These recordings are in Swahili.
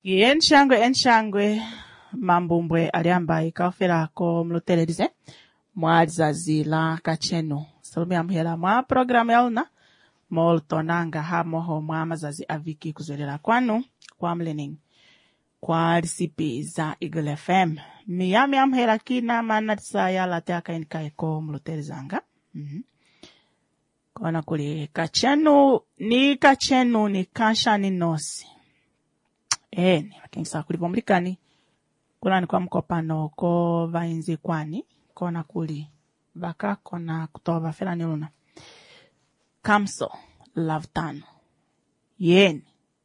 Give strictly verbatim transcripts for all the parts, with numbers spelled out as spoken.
Yenshangwe enshangwe mambumbwe aliamba ikafera ko mlutelerize mwalizazi la kacheno salumi amhela mwa programu yauna moltonanga hamoho mwa mazazi aviki kuzolela kwanu kwa mlening kwa risipi za Eagle F M miyami amhela kina manatisa ya lateaka inikae ko mlutelizanga mm-hmm. Kona kuli kachenu ni kachenu ni kasha ni nosi eh ni wakingisa kulipomlikani kuna ni kwa mkopano ko vainzi kwani kona kuli vaka kona kutoba fela niluna kamso lavtano yen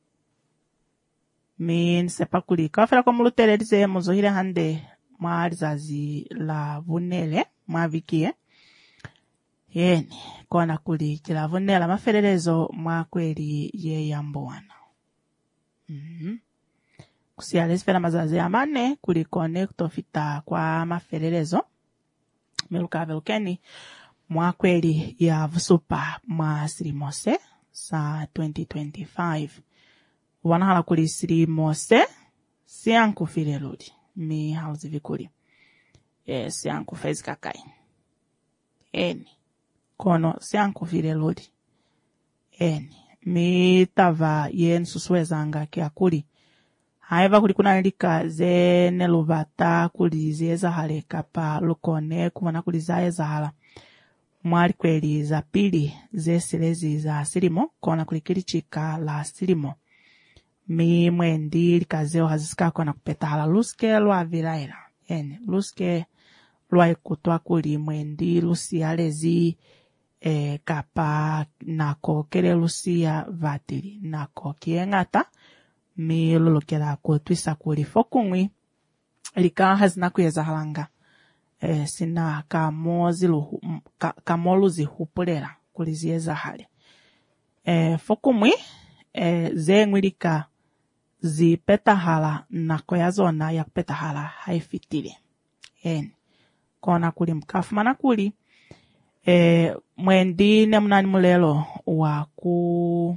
min sepa kuli ka fela kwa mulutelerize muzohile hande mwalizazi la vunele mwavikie yen kona kuli kila vunela maferelezo mwa kweli ye yamboana mhm kusialezi fela mazazi amane kuli connecto fita kwa maferelezo meluka velukeni mwa kweli ya vusupa mwa sirimose sa twenty twenty-five wanahala kuli sirimose sianku fileludi mi hauzi vikuli e sianku fezi kakai eni kono sianku fileludi eni mi tava yen suswezanga kia kuli haiva kuli kuna nilika ze neluvata kuli zeza hale kapa lukone kumana kuli zae za hala mwali kweli za pili ze silezi za silimo kona kuli kilichika la silimo mi mwendi likazeo hazisika kona kupeta hala luske lwa vilaila ene luske lwa ikutwa kuli mwendi lusi alezi e, kapa nako kele lusia vatili nako kiengata mi lulukela kutwisa kuli fokungwi lika hazina kuyeza halanga e, sina kamozi luhu, ka, kamoluzi hupulela kuli ziyeza hale e, fokungwi e, zengwi lika zipeta hala nako ya zona ya kupeta hala haifitile en kona kuli mkafu mana kuli e, mwendi nemunani mulelo waku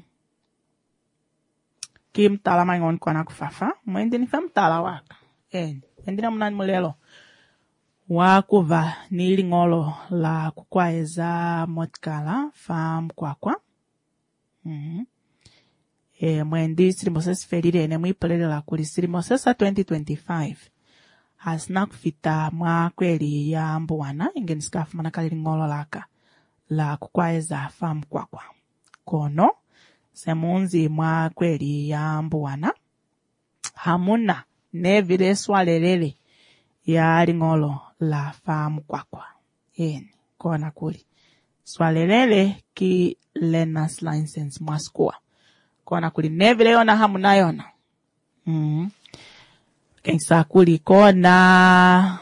kimtala mangon kwa nakufafa mwendi ni famtala waka en endina munani mulelo wakuva nili ngolo la kukwaeza motkala fam kwakwa mhm e mwendi sirimoses ferire ene mwipelele la kuli sirimosesa twenty twenty-five hasna kufita mwa kweli ya mbuwana ingeni skafu manakali ngolo laka la kukwaeza fam kwakwa kono semunzi mwa kweli ya mbuwana hamuna nevile swalelele ya lingolo la famu kwakwa eni kona kuli swalelele ki learner's license mwaskua kona kuli nevile yona hamuna yona mhm kensa kuli kona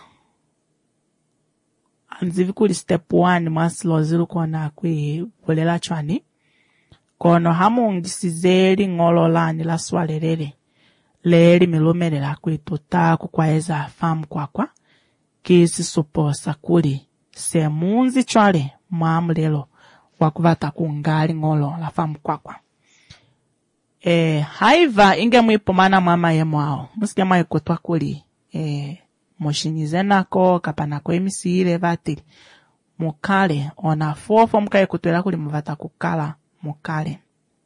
anzivi kuli step one mwaslo zilu kona kwi volela chwani kono hamungisize ngolo lani la swalelele leri milumelela kwituta kukwaeza famu kwakwa kisi suposa kuli semunzi chwale mwamulelo wakuvata kungali ngolo la famu kwakwa e haiva inge mwipomana mwama yemwao musike mwa ikutwa kuli e moshinize nako kapanako emisire vatili mukale ona fofo muka ikutwela kuli muvata kukala mukale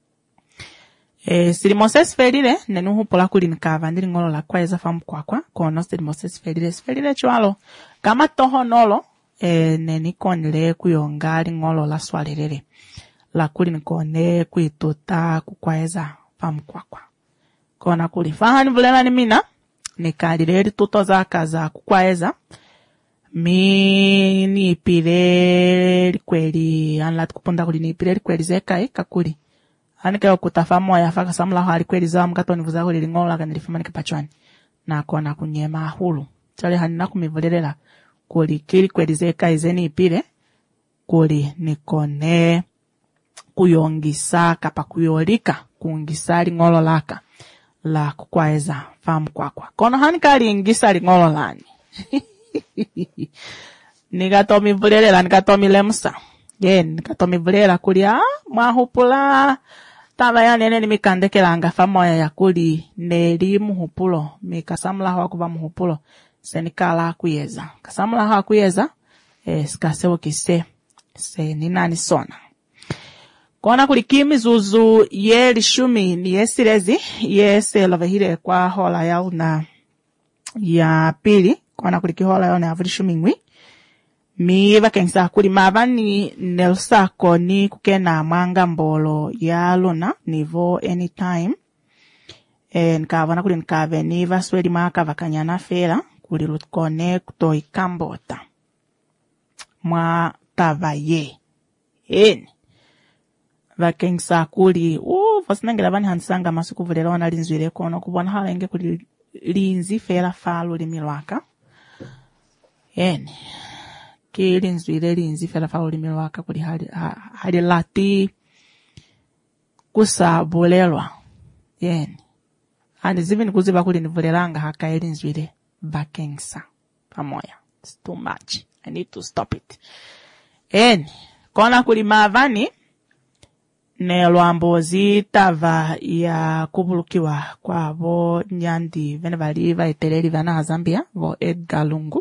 e sirimoses ferire nenuhu pola kuli nikava ndiri ngolo la kwaeza famu kwakwa kono sirimoses ferire ferire chwalo kama toho nolo e neni konile kuyongali ngolo la swalelele la kuli nikone kuituta kukwaeza famu kwakwa kona kuli fahani vulela ni mina nikalile tuto za kaza kukwaeza mi ni ipile kweli anlat kupunda kuli ni ipile kweli zekai kakuli anike okutafamu ya faka samla hali kweli za mkatoni vuza kuli lingola kanilifama nikipachwani na kona kunyema hulu chale hanina kumivulelela kuli kili kweli zekai zeni ipile kuli nikone kuyongisa kapa kuyolika kuungisa lingolo laka la kukwaeza famu kwakwa kono hanika liingisa lingolo lani nikatomi vulelela nikatomi lemsa yen nikatomi vulela kulia mwahupula Tava ya nene ni mikandekelanga famoya ya kuli neli muhupulo. Mikasamula hawa kuba muhupulo. Senikala kuyeza. Kasamula hawa kuyeza. E, skasewo kise. Se ninani sona. Kona kuli kimi zuzu ye lishumi ni yesirezi. Yese lavahire kwa hola ya una ya pili. Kona kuli kihola ya una avulishumi ngwi. Mi vakensa kuli mavani nelsako ni kukena manga mbolo ya luna nivo anytime. E nkavana kuli nkave ni vasweli maka vakanyana fela kuli lutkone kutoi kambota. Mwa tavaye. Eni. Vakensa kuli, uu, vasinangela vani hansanga masuku vulelo wana linzwile kono kubwana hala inge kuli linzi fela falu limilwaka. Eni. Kili nzwile linzi fela fa ulimi waka kuli hali, ha, hali lati kusabulelwa. Yeni. Andi zivini kuziba kuli nivulelanga haka ili nzwile bakengsa. Pamoya. It's too much. I need to stop it. Yeni. Kona kuli mavani ne luambozi tava ya kubulukiwa kwa vo nyandi vene valiva iteleli vana hazambia vo Edgar Lungu.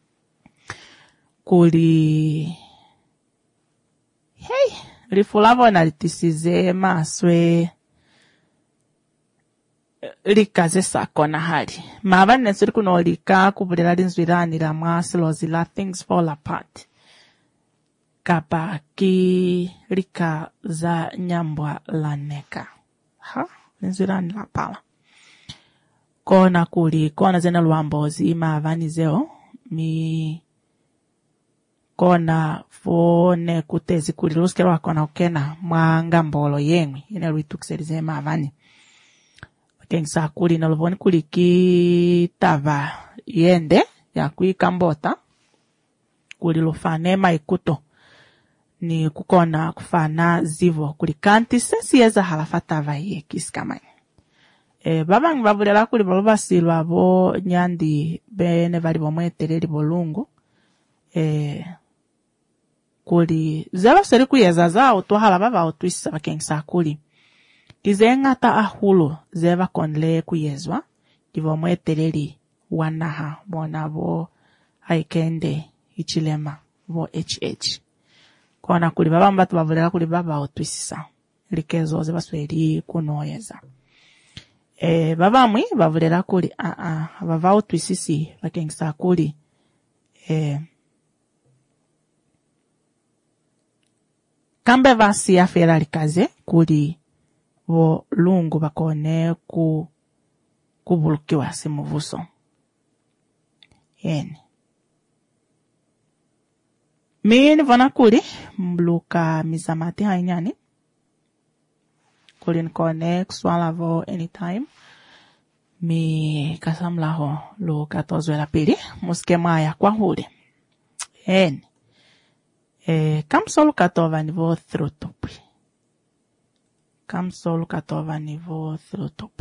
Kuli hey rifulavo na litisize maswe likaze sako na hali mavani nesuri kuno lika kubulila linzwirani la mwasilozi la things fall apart kapa ki lika za nyambwa la neka ha linzwirani la pala kona kuli kona zena luambozi mavani zeo mi kona fone kutezi kuli luskero wakona ukena mwanga mbolo yengwi ine luitukiserize mavani wakengsa kuli na luvoni kuli ki tava yende ya kui kambota kuli lufane maikuto ni kukona kufana zivo kuli kanti sesi yeza halafa tava ye kisikamai e babangi babulela kuli balubasilwa bo nyandi bene bali bomwetereri bolungu e kuli zeba seri kuyeza zao tuhala baba otwisa bakengsa kuli kizengata ahulu zeba konle kuyezwa kivo mwetereri wanaha bona bo haikende ichilema bo hh kona kuli baba mbatu bavulela kuli baba otwisa likezo zeba sweri kunoyeza e baba mwi bavulela kuli a a baba otwisisi bakengsa kuli e kambe vasi ya fera likaze kuli vo lungu bakone ku kubulukiwa simuvuso. Yeni. Mini vana kuli mbluka mizamati hainyani. Kuli nkone kuswala vo anytime. Mi kasamlaho lu katozwe la pili. Muskema ya kwa huli. Yeni. E, kamsolu katova nivo throtopi. Kamsolu katova nivo throtopi.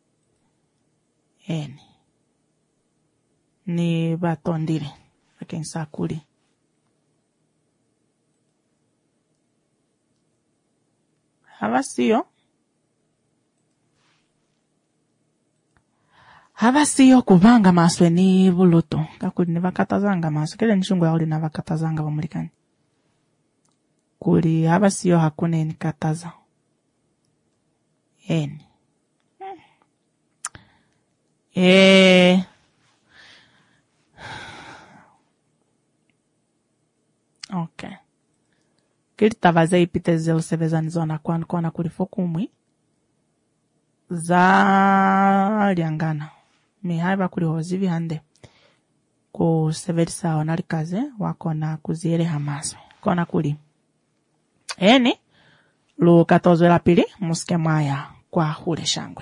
Eni. Ni batondile. Akensa kuli. Hava siyo. Hava siyo kubanga maswe ni buluto. Kakuli ni vakatazanga maswe. Kile nishungu ya uli na vakatazanga wamulikani. Kuli haba siyo hakune nikataza. Eni. Hmm. Eh. Okay. Kili tavaze ipite zeo seveza nizona kwa nkona kulifokumwi. Za liangana. Mihaiba kulihozivi hande. Kuseverisa wanalikaze wakona kuziere hamaswe. Kona kuli. Eni, lu katozwe la pili, muske maya kwa hule shangwe.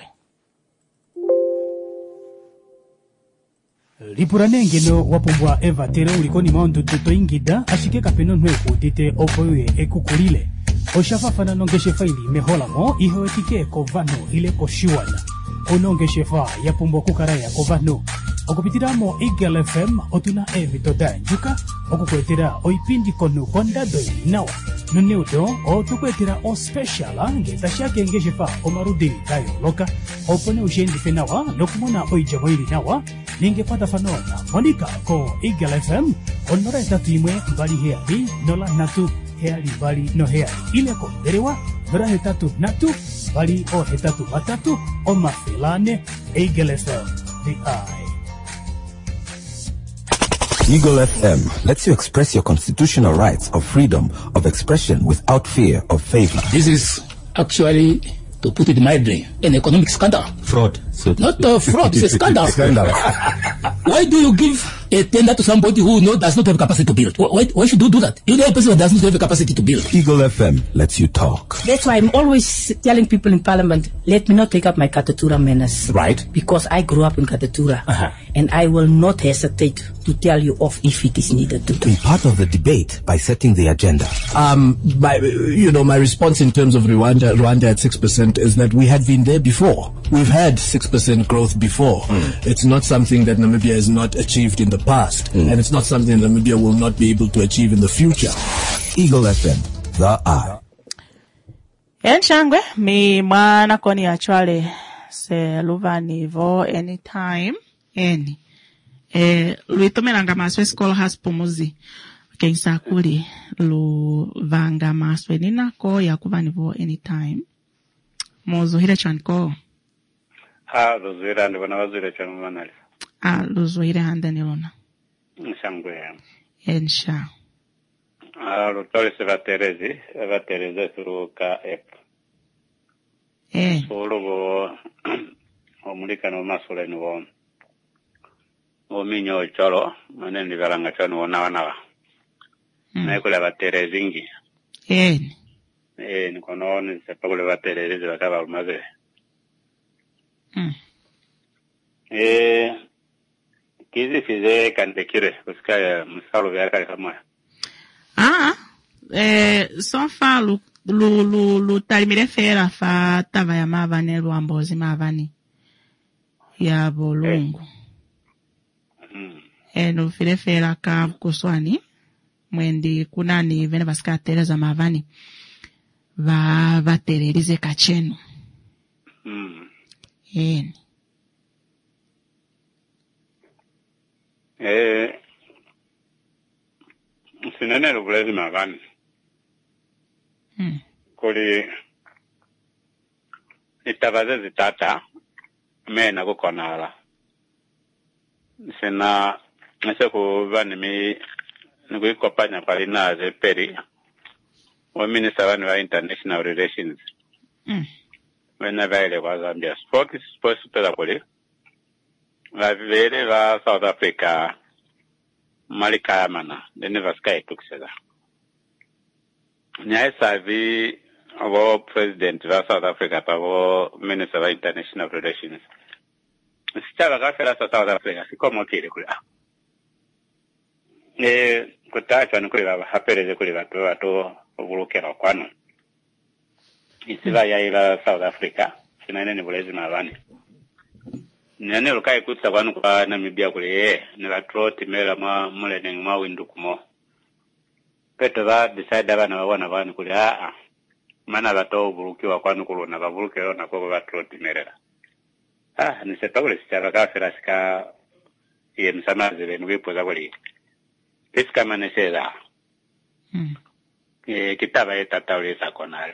Lipuranenge no wapumbwa Eva tere ulikoni maundu tuto ingida, ashike kapeno nwe kutite opoye ekukulile. Oshafafana nongeshe faili mehola mo, iho etike kovano ile koshiwana. Onongeshe fa yapumbwa kukaraya kovano. okupitiramo Eagle F M otuna evito danjuka okukwetera oipindi konu kondado nawa nuneudo otukwetera o special ngetashake ngeshefa omarudi gayo loka opone ushendife nawa nokumona oijamo ili nawa ningepata fanona monika ko Eagle F M onora etatu imwe mbali heali nola natu heali bali no heali ile ko derewa nora hetatu natu bali o hetatu batatu o mafilane Eagle F M the eye. Eagle F M lets you express your constitutional rights of freedom of expression without fear of favor. This is actually, to put it mildly, an economic scandal. Fraud. So not a fraud, it's a scandal. Scandal. Why do you give a tender to somebody who no, does not have capacity to build? Why, why should you do that? You know a person who does not have the capacity to build. Eagle F M lets you talk. That's why I'm always telling people in Parliament, let me not take up my Katatura manners. Right. Because I grew up in Katatura. Uh-huh. And I will not hesitate to tell you off if it is needed to do. Be part of the debate by setting the agenda. Um, my, you know, my response in terms of Rwanda, Rwanda at six percent is that we had been there before. We've had six percent growth before. Mm. It's not something that Namibia has not achieved in the past. Mm. And it's not something that Namibia will not be able to achieve in the future. Eagle F M, the eye. Enchangwe, mi mwana koni achwale se luvani vo anytime, any. Eh, luitomelanga maswe school has pumuzi. Keisa kuli, lu vanga maswe nina ko ya kuvani vo anytime. Mozo hile chanko. Ha, luzuhira hande wana wazuhira chanu manali. Ah, luzuhira hande nilona. Nshangwe. Ensha. Ah, lutole se vaterezi, vaterezi through ka app. Eh. So lugo, omulika no masule nuwo. Ominyo cholo, maneni galanga chanu wana wana. Mm. Na kule vaterezi ingi. Eh. Eh, nikono ni sepa kule vaterezi wakaba umaze. Mm. Eh, kizi fize kandekire, kusikaya msalo vya kari kama. Ah, eh, so fa lu, lu, lu, lu talimire fera fa tava ya mavane luambozi mavani. Ya bolungu. Eh. Mm. Eh, no fire fera ka kuswani. Mwendi kunani vene vasika tereza mavani. Va, va tererize kachenu. Mm. Eh. Eh, sinene lubulezi mavani. Hmm. Kuli, itabaze zitata, mena kukonala. Sina, nese kuvani mi, nikuikopanya palina ze peri, wa minister wani wa international relations. Hmm. Whenever ile kwa Zambia. Spoke, spoke pela kuli. Va vivere va South Africa malika yamana de never sky tuksela nyai savi abo president va South Africa pavo minister of international relations sichaba kafela South Africa sikomo kile kule eh kutacha ni kule baba hapereze kule watu watu obulukera kwano isiba ya ila South Africa sinane ni bulezi mabani Nene lukai kutsa kwanu kwa Namibia kule ye, nila troti mela ma mule nengi ma windu kumo. Peto za decide wana wana wani kule haa. Mana bato buluki wa kwanu kulu na babuluki yo na koko wa troti mela. Ah, nisepa kule sichara kafira sika iye msamazi nukipo za kule. Pisika maneseza. Hmm. E, kitaba ye tata ule sa konari.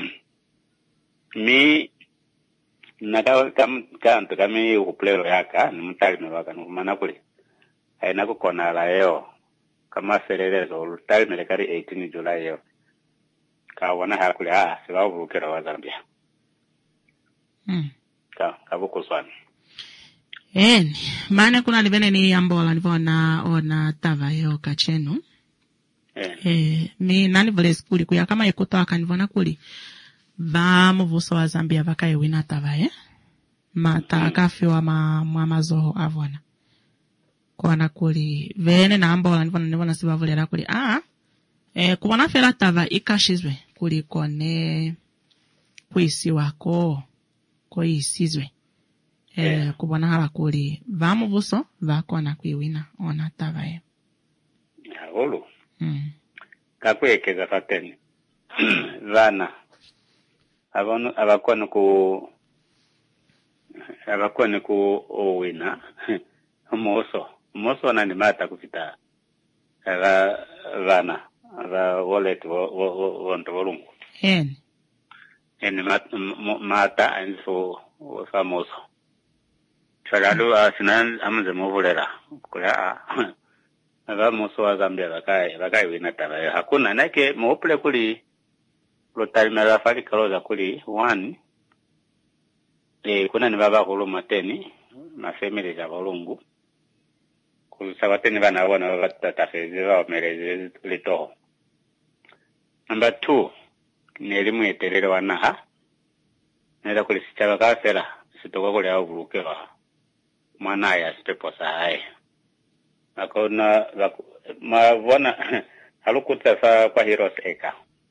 Mi naka kam kanto kami uplero yaka nimutali nwaka numana kuli haina kukona la yo kama serelezo ulutali melekari eighteenth July yo ka wana hakuli ah siba ubulukera wa Zambia mm. ka kabuko swana eni mane kuna livene ni ambola nivona ona tava yo kachenu eh, eh mi nani vole skuli kuya kama ikutoaka nivona kuli Vamo vuso wa Zambia vaka ewina tava eh mata akafi wa ma mwamazoho avona kwa kuli vene na ambola nivona nivona sibavulera kuli ah eh kubona fera tava ikashizwe kuli kone kuisi wako ko isizwe eh yeah. Kubona hala kuli vamu buso vakona kwiwina ona tavaye olu mm kakwekeza fateni vana abano abakona ku abakona ku owina moso moso nani mata kufita aba vana aba wallet wo wo volungu en en mata anso famoso chalalu asinan amze movulera kula aba moso wa Zambia bakai bakai wina taba hakuna nake mopule kuli lotari mera fali kaloza kuli one eh kuna ni baba kulu mateni na family za volungu kusabateni bana bona batatafeze ba mereze lito. Number two ni elimu yeterere wanaha nenda kulisichaba kafera sitoko kule au burukewa mwana ya stepo sae akona mavona halukuta fa kwa heroes eka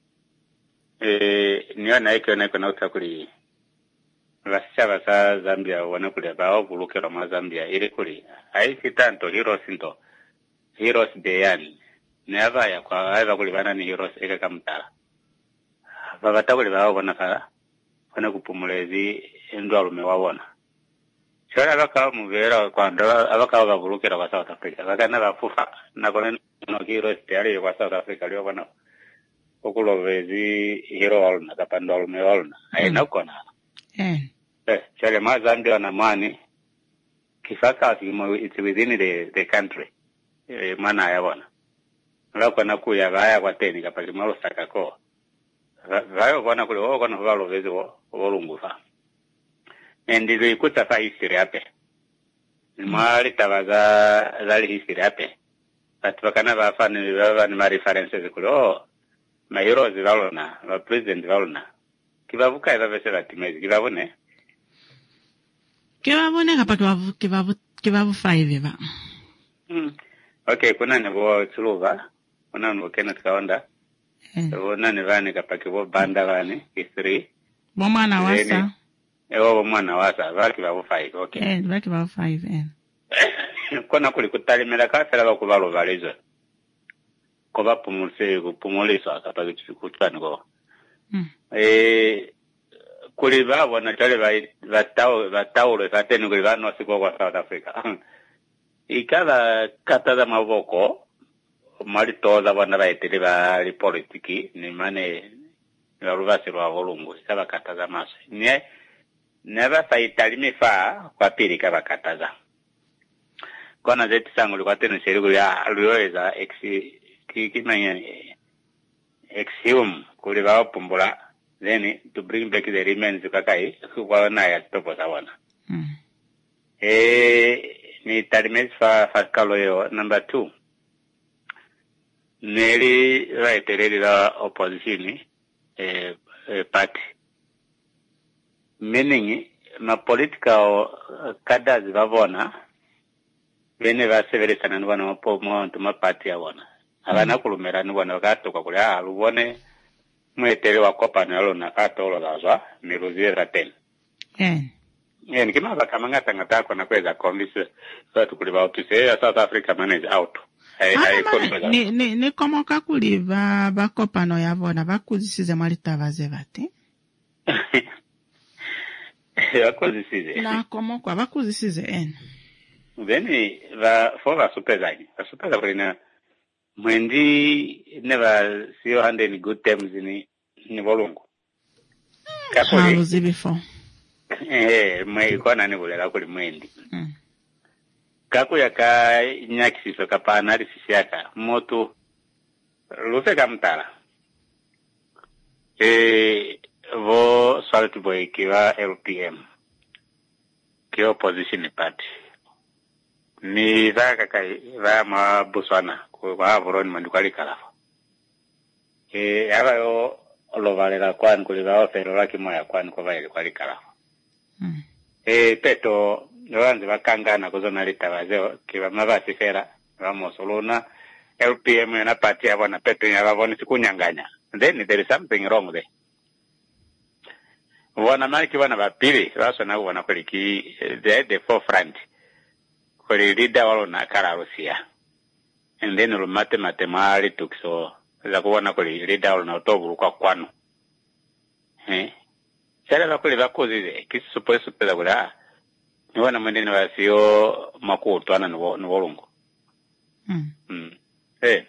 eh niyo na eke na kuna utakuli vasichaba sa Zambia wana kule ba au burukewa ma Zambia ile kuli haisi tanto heroes ndo heroes deyani never ya kwa aiva kuli bana ni heroes eka kamtala babata kuli ba bona kala kona kupumulezi ndo alume wabona chora baka muvera kwanda abaka babulukira kwa South Africa bakana bafufa nakone no heroes tayari kwa South Africa lyo bana okulovezi hero alna kapando alume alna aina kona eh eh chale mazambia na mani kifaka kimo it's within the the country eh mana ya bona ngako na kuya baya kwa teni kapali malo sakako vayo bona kule o kona valo vezi wo volungufa endilo ikuta fa history ape mali tabaza zali history ape atwakana bafani baba ni ma references kule o ma heroes valona ma president valona kibavuka eva vese batimezi kibabone kibabone kapa kibavu kibavu kibavu five ba mm okay kuna nebo tuluva kuna nebo Kenneth Kaonda Wona ni vani kapaki wo banda vani history. Bo mwana wasa. Eh wo mwana wasa vaki ba five okay. Eh vaki ba five eh. Kona kuli kutalimela ka fela ba kubalo valizo. Ko ba pumulse ko pumulisa kapaki kutani go. Mm. Eh kuli ba wana tale ba batao batao le fateni kuli ba no siko kwa South Africa. Ikala katada maboko mali toza bana baitele ba politiki ni mane ya ruvasi rwa volungu kaba kataza maso ne never faitalimi fa kwa pili kaba kataza kona zetu sangu kwa tena shiriku ya alioeza ex kikimanya exium kuliba pumbula then to bring back the remains kakai kwa na ya topo sawana mm. eh ni talimis fa fa kaloyo number two Neri raitereri la opposition eh, eh party. Meaning ma political cadres vavona vene vasevere sana ni wana mapo mwantu ma party ya wana. Abana kulumera ni wana gato kwa kule ah lubone mwetere wa kopa na lona kato lo lazwa miruziera ten. Eh. Eh nikima bakamanga ngata kwa na kweza convince watu kuliba utuse South Africa manage out. Hey, hey, ni ni ni komo kakuli ba bakopano yavona bakuzisize mwali tavaze bati bakuzisize na komo kwa bakuzisize en veni va fova superzani va superza brina mwendi never sio hande ni good terms ni ni volungu kapoli zibifo eh mwe kona ni bulela kuli mwendi mm. Kaku ya ka nyakisiso kapa analysis yaka moto lufe kamtala eh vo Salt Boy kiwa L P M ki opposition party ni zaka kai va ma Botswana ko va voroni mandukali kalafa eh aba yo lovalera kwani kuliva ofero laki moya kwani kwa vile kwali kalafa mm. eh peto Nwanze bakangana kuzona lita wazeo kiwa mabasi fera wamosolona L P M na party ya wana peto ya wavoni sikunyanganya. Then there is something wrong there. wana maliki wana bapili baso na wana kuliki the the forefront kuli leader walo na kala Russia and then lumate matemali tukso za kuona kuli leader walo na utobulu kwa kwano eh sala bakuli bakozize kisupo supela kula ni wana mwendeni wasio makuto ana no wolungu mm mm eh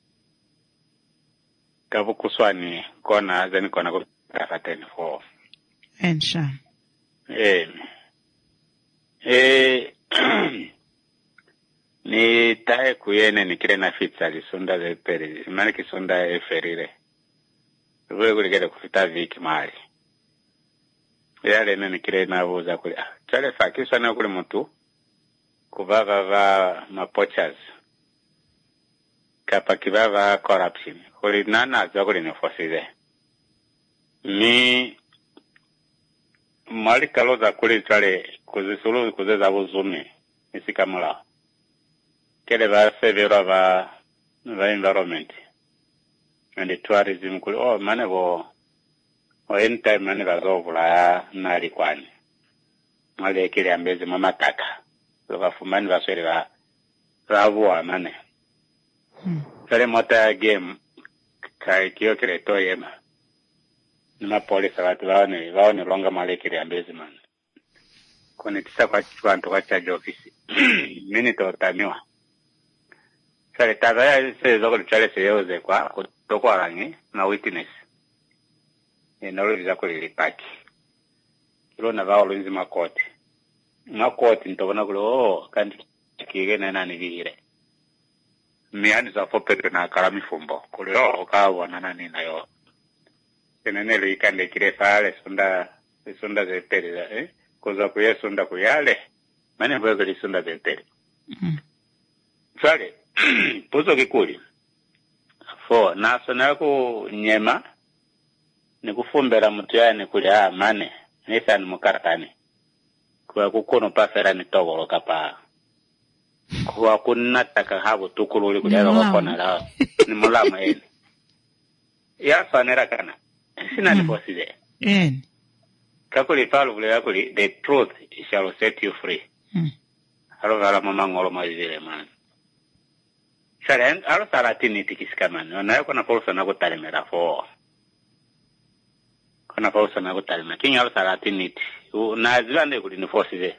kabu kuswani kona zeni kona ko fateni for ensha eh eh ni tae kuyene ni kile na fitsa lisonda ze peri imani kisonda eferire vile kuligere kufita viki mali yale nene kile na buza kule chale fakiswa na kule mtu kubava va mapochas kapa kibava corruption kuli nana za kule ni fosize ni mali kaloza kule chale kuzisulu kuzeza buzumi isikamula kele ba severa ba ba environment and the tourism kule oh mane bo o anytime mane ba zovula na likwani mali kile ambeze mama taka loka fumani ba swere ba ravu mane hmm. Kale mota game kai kio kile toyema nima polisi watu waone waone longa mali kile ambeze man kone tisa kwa chiwanto kwa charge office mini to tamiwa sale tabaya se zoko chale se yoze kwa kutoko arangi na witness eno liza ko lipaki kilo na vao linzi makoti makoti ntobona kulo oh kandi kige na nani vihire miani za fopeto na karami fumbo kulo kawa na nani nayo kenene likande kire sale sunda sunda ze pere eh koza kuye sunda kuyale mane bwego li sunda ze pere mm sale puzo kikuli fo naso nako nyema ni kufumbera mtu yani kuli ah mane nisa ni mukaratani kwa kukono pasera ni togolo kapa kwa kunataka habo tukululi kuli kwa kona la ni mulama eni ya fanera kana sina ni fosize en kakuli palu kuli yakuli the truth shall set you free mm halo gala mama ngolo mazile man Saren alo saratini tikiskamani na yako na pausa na kutalemera fo kana pausa na kutalema kinyo alo saratini na zilande kuli ni fosize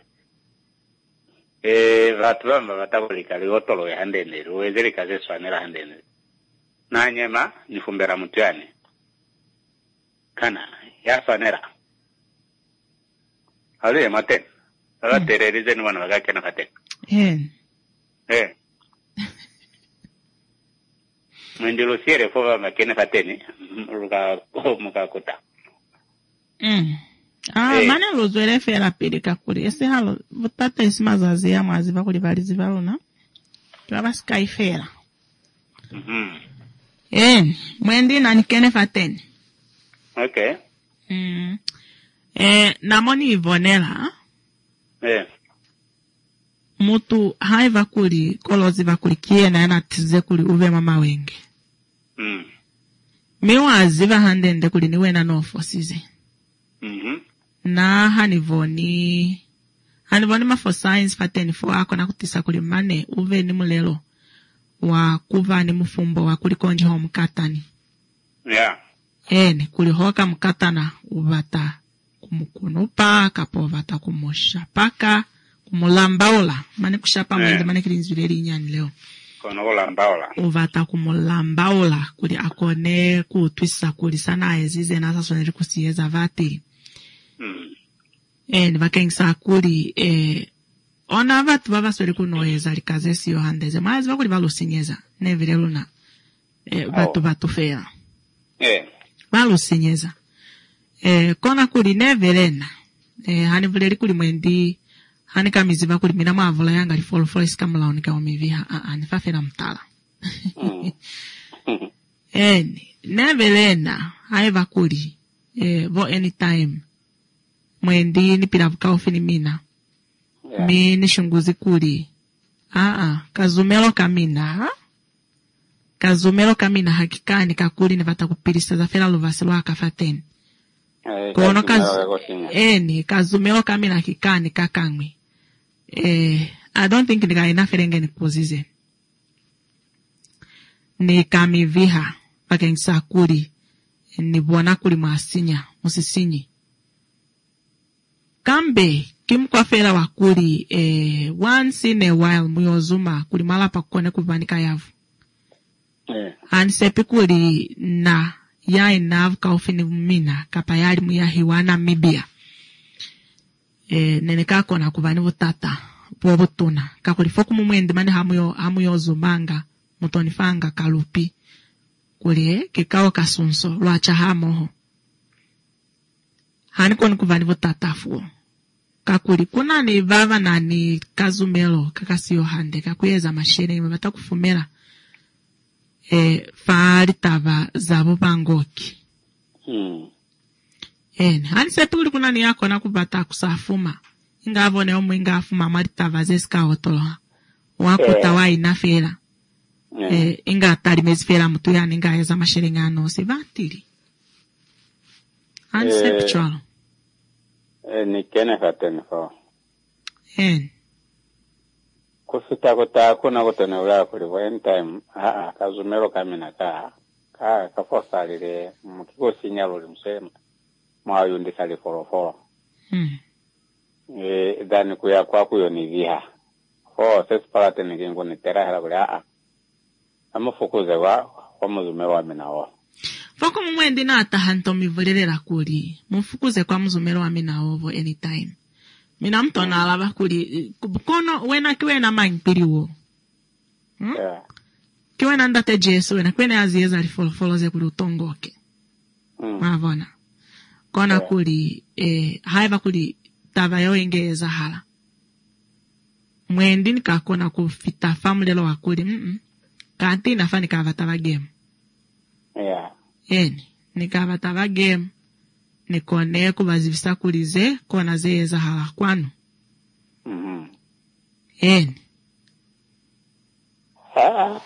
eh watu wamba watakulika liotolo ya handene ruwezeli kaze swanera handene na nyema nifumbera mtu yani kana ya swanera ale mate ala tererize ni wana wagake na kate en eh Mendelo siere fova makene kateni ruka muka kuta. mm ah hey. Mane lozwele fera pili kakuri ese halo butata isimazazi ya mazi bakuli balizi balona twaba sky fera mhm en mwendi na nikene fateni okay mm eh namoni ivonela eh mutu haiva kuli kolozi bakuli kiena yana tize kuli uve mama wenge mm miwazi bahandende kuli niwe na nofosize mhm na hanivoni hanivoni ma for science fateni for ako na kutisa kuli mane uve ni mulelo wa kuva ni mufumbo wa kuli konji ho mkatani yeah ene kuli hoka mkatana uvata kumukunupa kapovata kumosha paka kumulambaola mane kushapa mwende yeah. Mane kilinzule linyani leo kono kulambaola uvata kumulambaola kuli akone kutwisa kuli sana ezize nasa soneri kusiyeza vati mm ene vakengisa kuli eh ona vatu baba sori kunoeza likaze siyo handeze mazi bakuli balusinyeza nevile luna eh vatu oh. Vatu fea eh balusinyeza eh kona kuli nevelena eh hanivule kuli mwendi hani kamiziva kuli mina mavula yanga li follow for iskamla onika omiviha a a nifafena mtala mm en nevelena haiva kuli eh vo anytime mwendi ni piravuka ofini mina yeah. Mi ni shunguzi kuli a a kazumelo kamina ha? Kazumelo kamina hakikani kakuli ni vata kupirisa za fela luvasi lwa kafateni kono kazu eni kazumelo kamina kikani kakangwe eh I don't think nika enough renge ni kuzize ni kamiviha pakengisa kuri ni buwana kuri masinya musisinyi kambe kimkwa fera wakuri eh once in a while muyozuma kuri mala pakone kuvanika yavu eh ansepi kuri na ya inavu kaufini mina kapayari muya hiwana mibia eh neneka kona kuvani vutata pobutuna kakuri foku mumwende mane hamuyo hamuyo zumanga mutonifanga kalupi kuri kikao kasunso lwacha hamoho hani koni kuvani vutata fuo kakuri kuna ni vava na ni kazumelo kakasiyo hande kakuyeza mashere imabata kufumera eh faari tava zabo bangoki hmm en hani sepuli kuna ni yako na kubata kusafuma ingavone omu ingafuma mari tava zeska otoloha wakuta wa inafera eh, eh inga tari mezfera mutu yani inga yeza mashiringa no sivantiri hani sepcholo eh ni kene fatene fa en kusita kota kuna kutone ula kuri one time ah kazumero kamina ka ka kafosalire mukiko sinyalo limsema mwayundi sali foro foro mm eh dani kuya kwa kuyo ni viha ho sesparate ni kingo ni tera hala kuri ah amufukuze wa kwa muzumero wa minawo foko mumwendi na atahanto mivulirera kuri mufukuze kwa muzumero wa minawo anytime mina mtona alaba kuri kono wena kiwena mangpiriwo hmm? Yeah. Kiwena ndate jesu wena kwena azieza alifolo folo ze kuri utongoke mm. Mavona kona yeah. Kuri eh haiva kuri tava yo ingeza hala mwendi nikakona kufita famulelo wakuri mm -mm. Kanti nafani kavatava game yeah eni nikavatava game nikone kubazivisa kurize kona zeza hala kwanu mhm en ah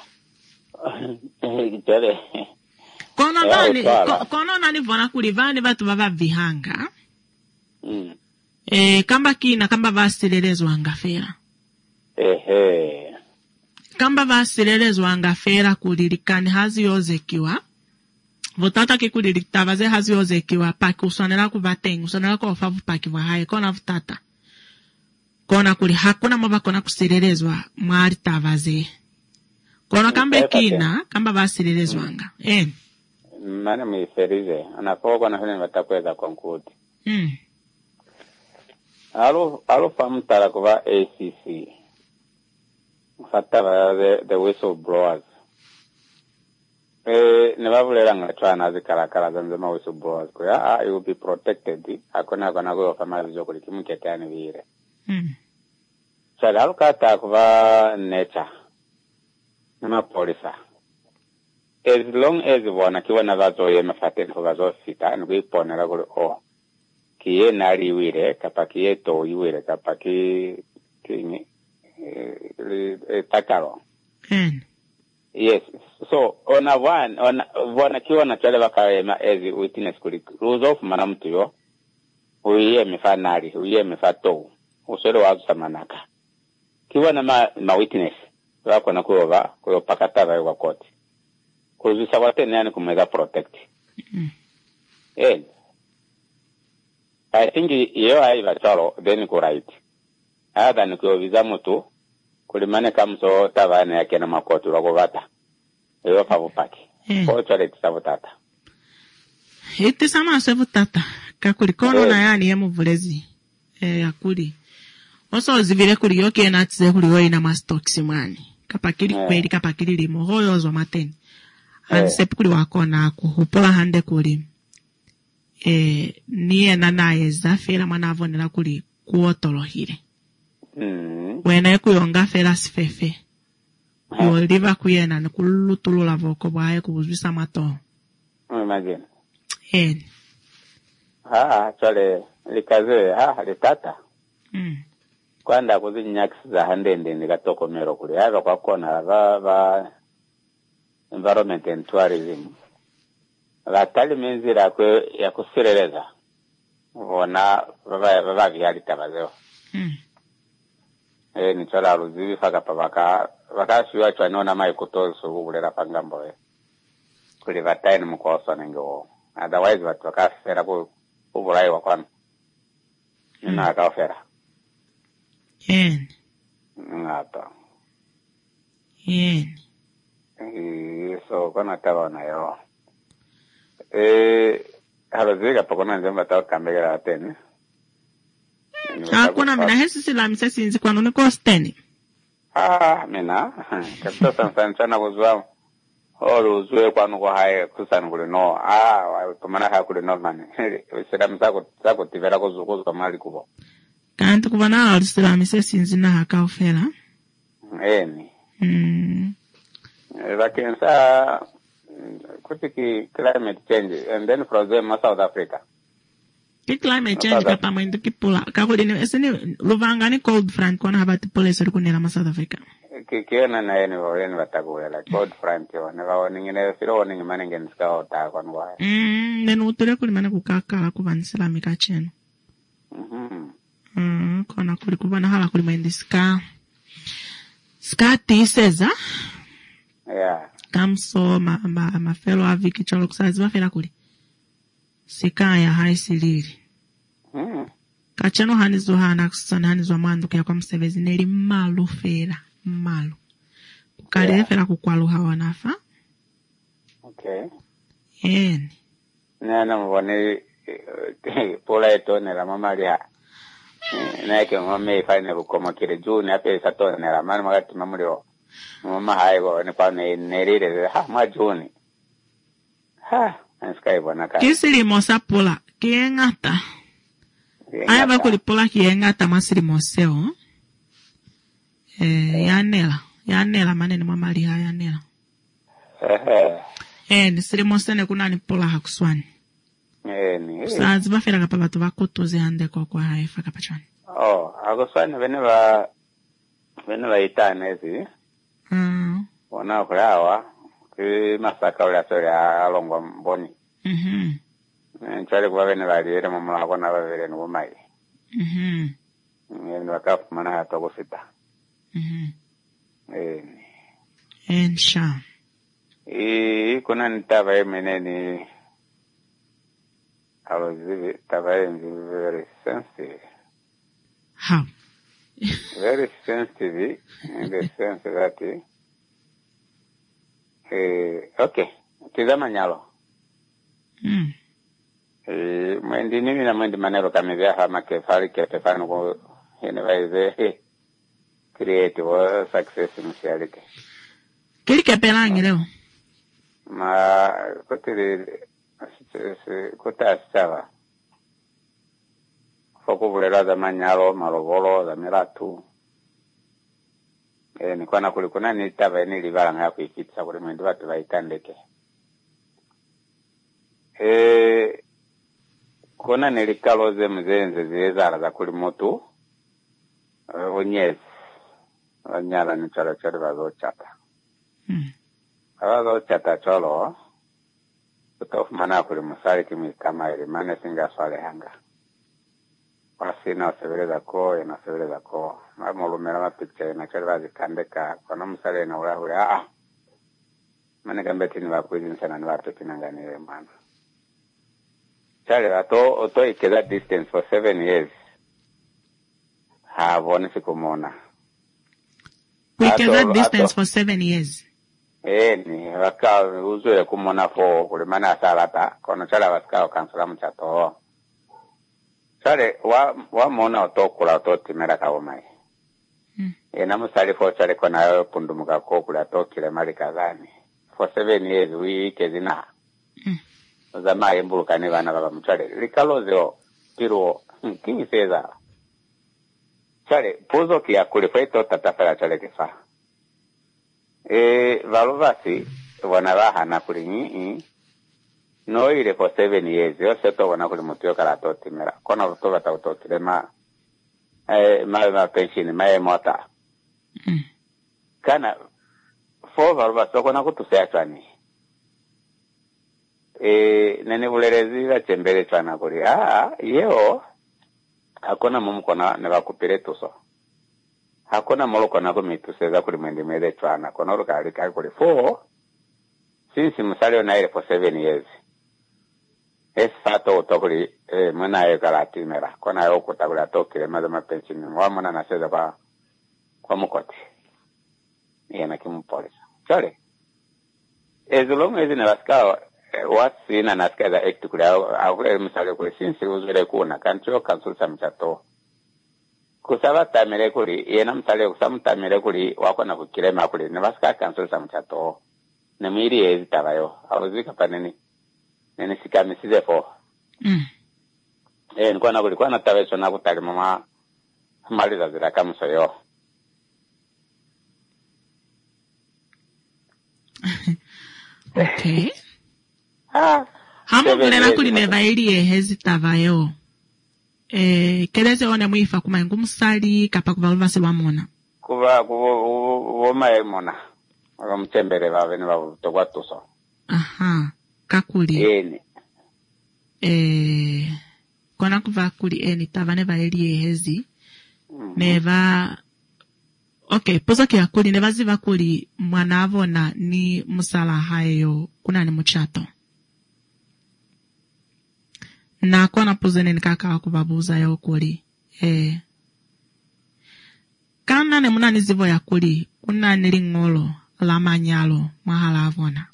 eh kono nani ko, kono nani vona kuri vani batu baba vihanga mm eh kamba kina kamba vasilelezo angafera ehe kamba vasilelezo angafera kulilikani hazi yozekiwa votata ke kulilikta ze hazi yozekiwa paki usonera kuvatenga usonera ko favu paki wa haye kona vutata kona kuli hakuna maba kona kusilelezwa mwari tavaze kona kamba kina kamba vasilelezo anga eh mana miferize anapokuwa na hene watakweza conclude mm alo alo famtara kuba A C C fataba the the whistleblowers eh nebavulera ngatwana zikarakara zanzema whistleblowers ko ya you will be protected akona kona go family zo kuli kimuketani vire mm sala alo kata kuba nature na polisa as long as bona kiwana vazo yema fateni vazo sita ngo iponera ko o kiye nari wire kapaki to iwire kapaki kini eh takaro en yes so ona one ona bona kiwana chale bakayema as witness kuli rules of manamtu yo uye mifanari uye mifato usoro wa samanaka kiwana ma, ma witness wako na kuova kwa pakata ba kwa koti kuzisa wate nani kumeza protect mm eh I think iyo aiva chalo then ko right ada ni ko viza mutu kulimane kamso tabane yake na makoto wako vata iyo favu paki mm. Ko chale tsavutata ite sama sevutata kakuri kono eh. Na yani yemu vulezi eh akuri oso zivire kuri yoke na tse kuri yo ina mastox mwani kapakiri eh. Kweli kapakiri limo hoyo zo mateni and eh. Sepukuri wako na kuhupola hande kuri eh niye na naye zafera manavonera kuri kuotolohire mm wena kuyonga fera sifefe yo liva kuyena nikulutulula voko bwaye kubuzisa mato imagine en ha chale likaze ha litata mm kwanda kuzinyax za handende nikatokomero kuri ava kwa kona va va environment and tourism vatali menzira kwe ya kusireleza Vona baba baba vyali tabazeo. Mm. Eh ni chola ruzivi faka pabaka baka shiwa chwa nona mai kutozo ubulera pangambo eh. Kuli vataini mkoso nengo. Otherwise watu wakafera ku ubulai wakwana. Nina akafera. Yen. Ngata. Yen. Eh so kona tawa na yo. Eh haloziga pakona njamba tawa kambegera atene. Hakuna mina hesi silamise sinzi kwanu ni kosteni. Ah, mina. Kapita sansanchana kuzwa. Olu uzwe kwanu kwa hae kusani kuli no. Ah, tumana haya kuli no mani. Silamu sako, sako tivera kuzu kuzu kamali kubo. Kanti kubana alu silamise sinzi na haka ufela. Eni. Mm. Lakini saa, kutiki climate change, and then from them South Africa. Ki climate change kapa mwindu kipula. Kakuli ni, esini luvanga ni cold front kwa na habati pole sari kunela ma South Africa. Kiona na yeni waweleni watakuwe, like cold front yo. Neva waningine, siro waningi maningi nisika wata kwa nuwae. Mm, nenu utule kuli mane kukakala kubanisila mika chenu. Mhm. Mm, kona kuli kubana hala kuli mwindi ska. Ska tiseza. Yeah. Kamso ma, ma, ma fellow aviki cholo kusazi wafela kuli. Sika ya haisiliri. Mhm. Kachano hanizo hana kusana hanizo mwandu kaya kwa msevezi neli malu fera. Malu. Kukale yeah. Fera kukwalu hawa nafa. Okay. Eni. Nana mwani pola eto nela mama liha. Na yake mama ifane kukoma kire juu ni hape sato nela mani magati mamulio. Mama haigo ni kwa nerire ha majuni. Ha, nsikai bwana ka. Kisiri mosa pola kiengata. Aya bakuli pola kiengata masiri moseo. Eh, yanela. Yanela manene mama liha yanela. Eh. Eh, nisiri mosene kuna ni pola hakuswani. Eh ni. Sazi bafera kapa batu bakutuze hande kwa kwa haifa kapa chwani. Oh, hakuswani vene ba vene ba itane zi. Mm. Wana kulawa ki masaka ule asori alongwa mboni. Mhm. Nchale kwa vene ba liere mamula kwa na vile ni umai. Mhm. Ni wakafu mana hata kusita. Mhm. Eh. Ensha. Eh, kuna nitaba yemeneni alozivi taba yemeneni very sensitive. How? Very sensitive in the sense that eh, okay, tizama nyalo. Mm. Eh, mwendi nini na mwendi manero kamivya hama kefari ketefano ko hinewaize create wa success msialike. Kili kepelangi leo? Ma kutiri kuta sawa. Foko bulera za manyalo, malobolo, za miratu. Eh, nikuwa na kulikuna ni taba ni libala nga kuikitsa kuli mwendu watu waitandeke. Eh, kuna nilikaloze mzenze zilezala za kuli mutu. Uh, onyezi. Wanyala ni chalo chalo wazo chata. Mm. Wazo chata chalo. Kutofu mana kuli musari kimi kama ili mane singa swale hanga. Wasi na wasebeleza ko, ina wasebeleza ko. Mwalumela mapicture, ina chali wazi kandeka. Kwa na musari ina ula huli, ah. Mane kambeti ni wakuizi nsana ni watu pinanganiwe mana. Chali wato, oto ikeza distance for seven years. Ha, wone siku mona. We Ato- can distance ato- for seven years. Eh, ni waka uzuwe kumona fo kulimana asalata. Kono chali wasika wakansula mchato. Chale, wa, wa mona otokula ototimera kawomai. Mm. Ena musali fo chale kona yo pundumuka kokula otokile mali kazani. For seven years, we kezina. Mm. Zama embuluka ni vana baba mchale. Likaloze o, piruo, hmm, kingi seza. Chale, puzo kia kulifeito tatafela chale kisa. E, valuvasi, wanawaha na kulinyi, no ile for seven years, yo seto wana kuli mutio kala totimera. Kona utoba ta utotile ma, eh, ma, ma penshini, ma e mota. Mm. Kana, fo valuvasi, kona kutusea chani. e nene bulerezi bachembere chwana kuri ah yeo hakuna mumukona ne bakupire tuso hakuna molokona ko mituseza kuri mwende mwede chwana kono rukali kali kuri four since musale na ile for seven years esato tokuri e mwana ye kalatimera kona yo kutabula tokire madama pension wa mwana naseza kwa kwa mukoti yena kimpolisa sorry as long as na baska what's in an aska da act kuri au musale kuri since uzure kuna kancho council samchato kusaba tamere kuri yena msale kusamtamere kuri wako na kukirema kuri ne baska council samchato na miri ezi tabayo awuzika paneni nene sikamisize fo mm eh nikuwa na kulikuwa na tabeso na kutali mama mali za zira kamuso yo okay ah hamo kulena kuli nevaili ehezi tabayo eh keleze one mwifa kuma ngumusali kapa kuvalva se wamona kuba kuba mona akamtembere bave ne bavo tokwatuso aha kakuli ene eh kona kuva kuli eni tavane vaeli ehezi mm-hmm. neva okay poza kia kuli neva ziva kuli mwana avona ni musala hayo kuna ni muchato na kona pozene nikaka kubabuza yo kuli eh kana ne muna nizivo ya kuli kuna nilingolo la manyalo mahala avona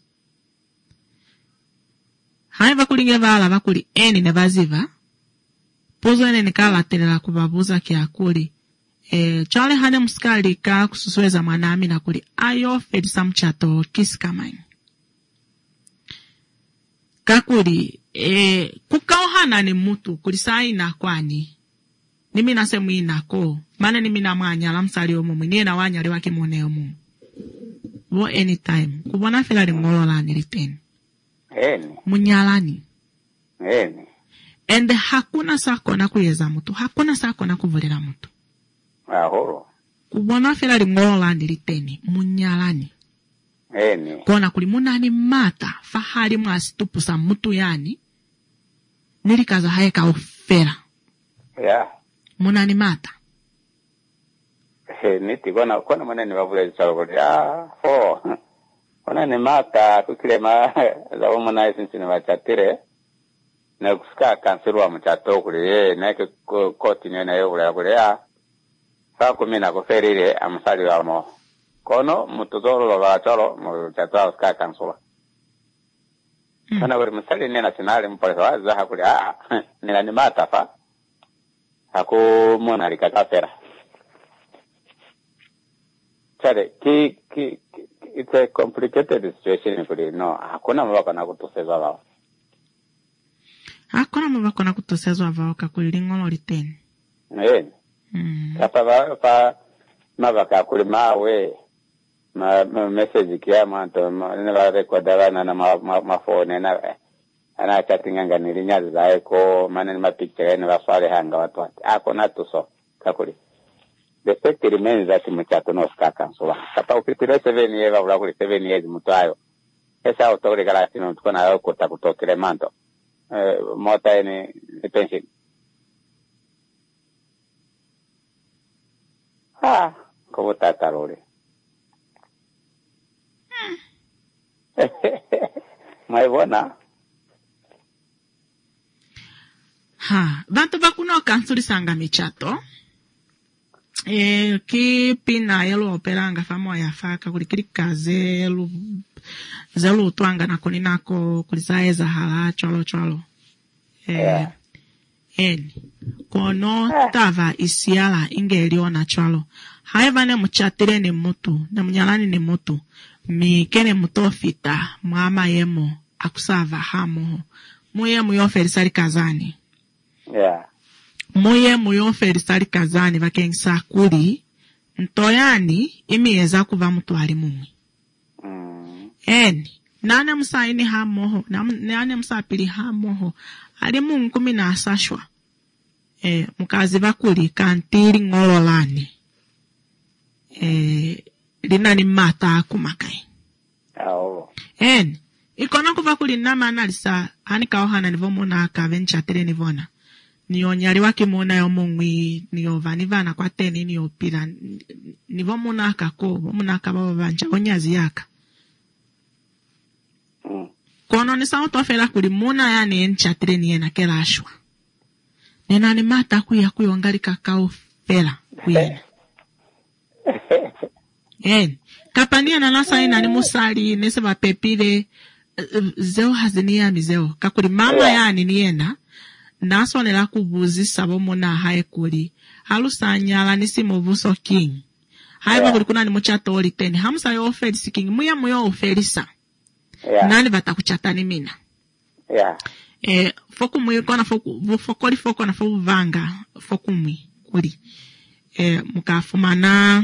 haiva kulinge vala vakuli eni ne vaziva pozo ene nikala telela kubabuza kia kuli e chale hane muskali ka kususweza mwanami na kuli ayo fedi samchato kisikamai kakuli e kukao hana ni mutu kuli saina kwani nimi nasemu inako mane nimi na mwanyala msali omu mwenye na wanyali waki mwone omu wo anytime kubona fela limolola niliteni eni munyalani eni and hakuna sako na kuyeza mtu hakuna sako na kuvulira mtu ahoro kubona fela limolola niliteni munyalani eni kona kulimuna ni mata fahali mwasitupusa mtu yani nilikaza haeka ofera yeah muna ni mata eh niti kona kona mwana ni babule chalo ya ho kona ni mata kukilema za umana isinsi ni wachatire na kusika kansiru mchato kule ye na ke koti nyene yo kule kule ya sa kumina ko ferire amsali wa mo kono mutozoro lo bachalo mchato ska kansula kana wale msali ni nationale mpole waza hakule ah ni ni mata fa hako mwana likakafera Chale, ki, ki, ki, it's a complicated situation kuli, no, hakuna mwaka na kutosezwa wao. Hakuna mwaka na kutosezwa wao kakuli lingolo liteni. Ee. Mm. Kapa wa, pa, mwaka kuli mawe, ma, ma message kia manto, ma, nila rekodala na na ma, ma, ma phone, na, na chatinganga nilinyazi za eko, maneni ma picture, na waswale hanga watu wati. Ako natuso, kakuli. The fact remains that mchato no ska kansula. Kapa ukipire seven years wala kuli seven years mutayo. Esa autori kala sino tukona yo kota kutokile manto. Eh mota ene pension. Ah, como tata lore. Mai bona. Ha, bantu bakuno kansuli sanga michato. Eh, ki pina yelo operanga famo ya faka kulikirika zelu zelu twanga na koninako kulizaeza hala cholo cholo eh yeah. En kono tava isiala ingeliona cholo haiva ne muchatire ne mutu na munyalani ne mutu mi kene mutofita mama yemo akusava hamo muye muyoferisari kazani yeah moye muyo ferisari kazani vakengisa kuli ntoyani imieza kuva mutwali mumwe mm. eni nane musaini hamoho nane musapili hamoho ali mungu kumi na asashwa eh mukazi vakuli kantiri ngololani eh lina ni mata akumakai oh eni ikona kuva kuli nama analisa hanika ohana nivomona ka venture tere nivona niyo nyari wake mona yo mungwi niyo vanivana kwa teni niyo pila nivomona kako vomona ka baba banja onyazi yaka mm. kono ni sao tofela kuli mona yani encha tere ni ena kelashwa nena ni mata kuya kuyo ngali kakao fela kuyena en kapania na nasa ina ni musali nese ba pepile zeo hazinia mizeo kakuli mama yeah. yani nienda naso nela kubuzisa bomona hae kuli halusanyala nisimo buso king hae yeah. kuli kuna ni muchato oli teni hamsa yo offerisa king muya muyo offerisa yeah. nani bata kuchatani mina yeah. eh foku muyo kona foku fokoli foko na foku vanga foku mwi kuli eh mukafumana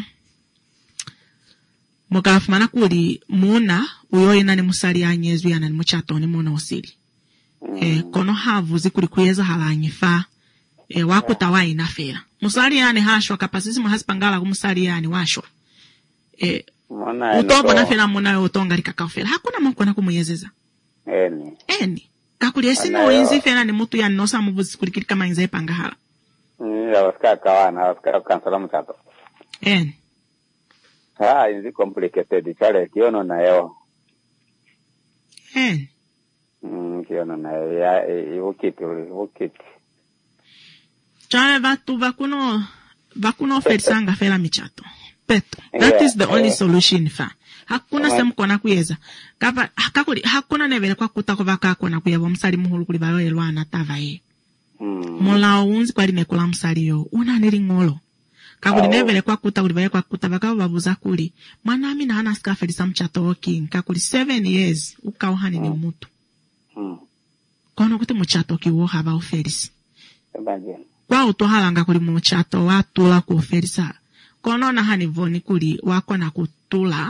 mukafumana kuli muna uyo ina ni musali anyezu yana ni muchato ni muna osili mm. eh kono havuzi kuli kuyeza halanyifa eh wakuta wa inafera musali yani hashwa kapasisi muhasipangala kumusali yani washwa eh utobo na fera muna yo utonga likakafera hakuna mko na kumuyezeza eni eni kakuli esino inzi fera ni mutu ya nosa muvuzi kuli kili kama inze pangahala mm ya waska kawana waska kansala muchato eni ah inzi complicated chale kiono na yo eni mm kiono na ya ukiti ukiti chale vatu vakuno vakuno oferisanga fela michato peto that yeah, is the only yeah. solution fa hakuna yeah. semu kona kuyeza kapa hakakuli hakuna nevele kwa kuta kwa kakona kuyeba msali muhulu kuli bayo elwana tava ye mm. mola unzi kwa limekula msali yo una neri ngolo kakuli oh. nevele kwa kuta kuli bayo kwa kuta baka babuza kuli mwana ami na hana skaferisa mchato king kakuli seven years ukauhani mm. ni mutu mm. kono kuti mchato kiwo haba oferisi imagine kwa utohalanga kuli mchato watula ku oferisa kono na hanivoni kuli wako na kutula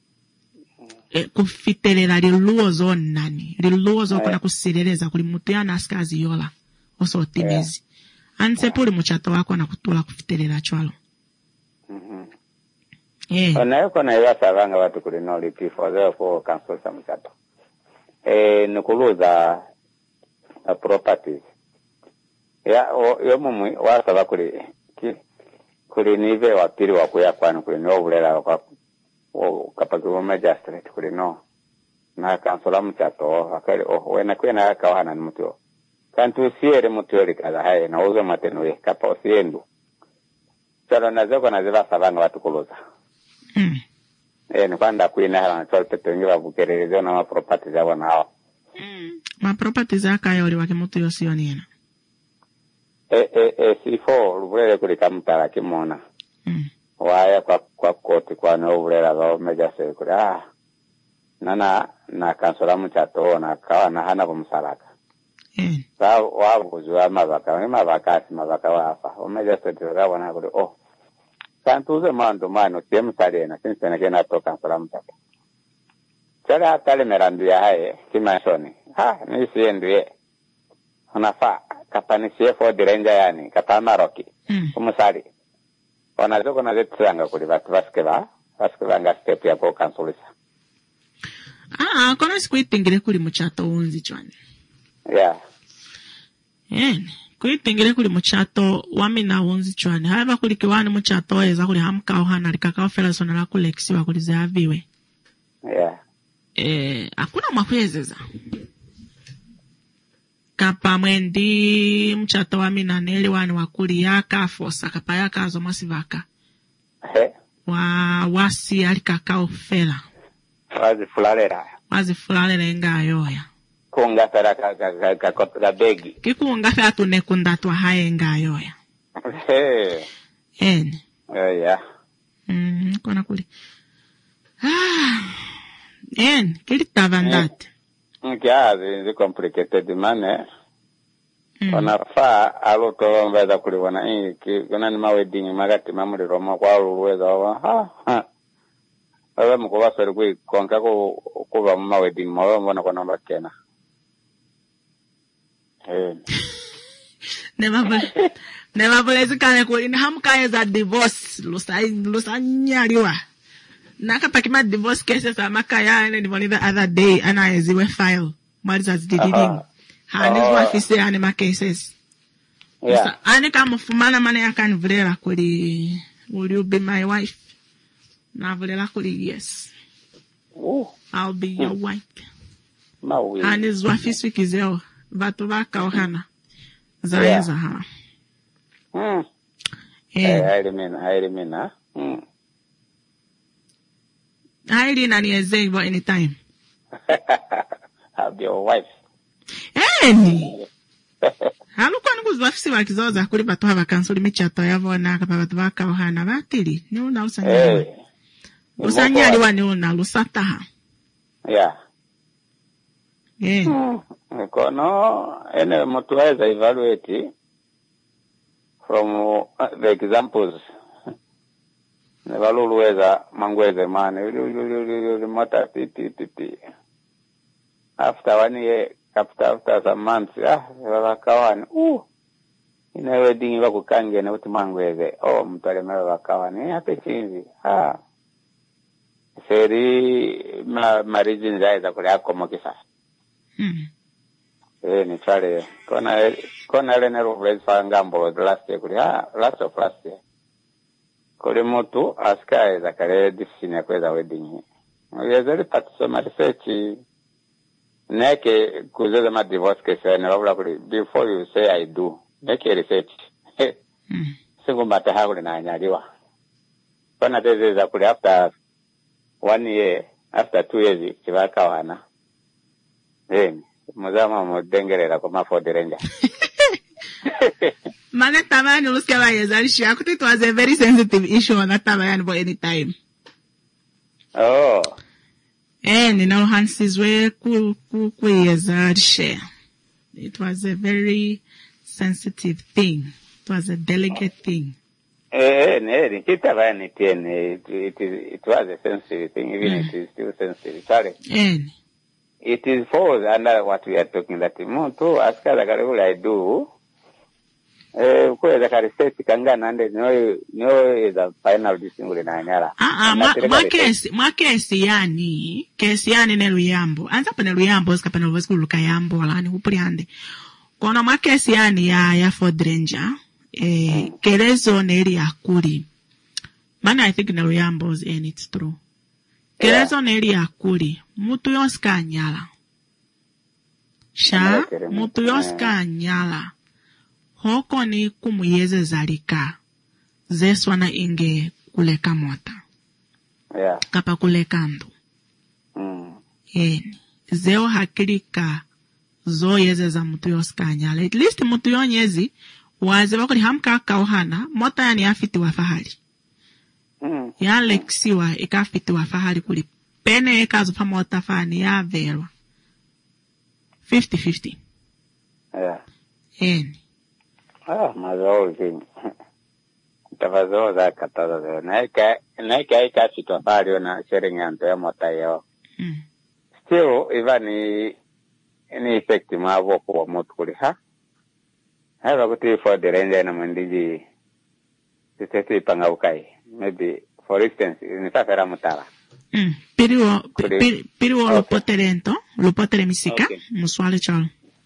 e, kufitelela liluo zo nani liluo zo kona kusileleza kuli mutu ya naskazi yola oso timezi yeah. anse puli mchato wako na kutula kufitelela chwalo mhm eh ona kona iwa savanga watu kuli no litifo zeo ko kansosa mchato eh nukuluza uh, properties ya o yo mumu wasaba kuli ki kuli nive wapiri wakuya kwanu kuli no bulela kwa o kapagiro magistrate kuli no na kansola mchato akali oh wena kwena kawana ni mtu kantu siere mtu yoli kaza haye na uzo matenwe kapa osiendu sala nazoko naziva savanga watu kuluza mm eh ni kwanda kuina hala na tolpeto ngiva bukerelezo na ma properties ya wana hao mm ma properties akayoli wakimutu yosioniena eh eh eh sifo lubulele kuli kamutala kimona mm waya kwa kwa koti kwa no bulela ba meja se kuli ah nana na kansola mchato na kawa na hana kumsalaka eh sa wabuzwa mabaka ni mabaka si mabaka wafa omeja se tira wana kuli oh santuze mando mano temsale na sinse na kena to kansola mchato chala atale merandu ya haye kimashoni ha ni siendu ye unafa kapani C F O direnja yani kapama roki mm. umusali wanazoko na zetu kuli watu waskeva waskeva nga step ya kwa kansolisa ah kono sikuitingire kuli mchato unzi chwani yeah eh kuitingire kuli mchato wami na unzi chwani haba kuli kiwani mchato eza kuli hamka ohana likaka fela sona la kulexi wa kuli zaviwe yeah eh hakuna mafezeza kapa mwendi mchato wa mina neli wani wakuli yaka fosa kapa yaka azo masivaka he wa wasi alikaka ofela wazi fulalera wazi fulalera inga yoya kunga fera kaka kaka begi kikunga fera tunekunda twa hae inga yoya he eni eh yeah mm kona kuli ah eni kili tavandate nkiazi zi complicated mane mm. wanafa aloto mbeza kuliwana inki kuna ni mawedding magati mamuri roma kwa uweza wa ha ha awe mkuwa swere kui konka ku kuwa mawedding mawe mbona kwa namba kena eh nema bale nema bale zikane kuli ni hamkaye za divorce lusa lusa nyaliwa nakapakima divorce cases amakaya ene ndiboni the other day anayeziwe file mwalizazi didiling hanizwa afise ane ma cases yeah ane kama fumana mane yakanivulera kuli will you be my wife navulera kuli yes. Ooh. I'll be your mm. wife. Maui. Hanizwa afise kizeo vatu vaka ohana zaeza yeah. ha mm. yeah. I, I remember I remember mm. Haili naniezeivo anytime. I'll be your wife. Eni. Haluko nikuzwa afisi wakizoza kuli batu hava kansuli michato yavo na kapa batu waka ohana batili. Ni una usanyali. Hey. Usanyali wa ni una lusataha. Yeah. Yeah. Hmm. Kono, ene mtu weza evaluate from uh, the examples. Nevalulu weza mangweze mane. Mota titi titi. After one year, after after some months, ah, wakawani. Uh, ina wedding iwa kukange na uti mangweze. Oh, mtuale mewe wakawani. Hape chinzi. Ah. Seri ma marriage nzaiza kule hako mokisa. Hmm. Eh, ni chale. Kona kona ele nero vlezi fa ngambo last year kule. Ah, last of last year. Kule mutu aska za kale decision ya kweza wedding. Yezeli patisoma research neke kuzeza ma divorce case na wabula kule before you say I do. Neke research. Mm. Singu mata hakule na anyaliwa. Kona tezeza kule after one year, after two years, chivaka wana. Then, muzama mudengerera kwa mafodi renja. Mane tamani usikia wa yezalishi. Akuti it was a very sensitive issue on that time for any time. Oh. Eh, nina uhansizwe ku, ku, ku yezalishi. It was a very sensitive thing. It was a delicate thing. Eh, eh, kita bani tiene. It, it, it was a sensitive thing, even mm. it is still sensitive. Sorry. Eh. It is falls under what we are talking that muntu aska la karibu I do. Eh, kwa za kariseti kangana ande no no is a final decision na nyara. Ah ah, ma, ma kesi, ma kesi yani, kesi yani ne luyambo. Anza pa ne luyambo ska pa no vesku lukayambo lani upuriande. Kono ma kesi yani ya ya Ford Ranger. Eh, mm. Kerezo neri akuri. Mana I think na luyambos and it's true. Kerezo yeah. neri akuri. Mutu yoska anyala. Sha, mutu yoska anyala. Hoko ni kumuyeze zalika. Zeswana inge kuleka mota. Yeah. Kapa kuleka ndo. Mm. Eni. Zeo hakilika zo yeze za mutu yoska anyala. At least mutu yonyezi waze wakuli hamka kauhana, mota yani afiti wa fahali. Mm. Ya leksiwa ika afiti wa fahali kuli pene eka zupa mota fani ya verwa. fifty fifty. Yeah. Eni. Ah, mazao zini. Tafazoo za kataza zeo. Naika, naika ika afiti wa fahali na sharing ya nto ya mota yao. Mm. Still, iva ni, ni effect maavo kwa motu kuli ha? Hava kuti for the ranger na mandiji sisi ipanga ukai. Maybe, for instance, nisafera mutala. Mm. Piriwo, piri, piriwo okay. Lupotere ento, lupotere misika, okay. Muswale chalo.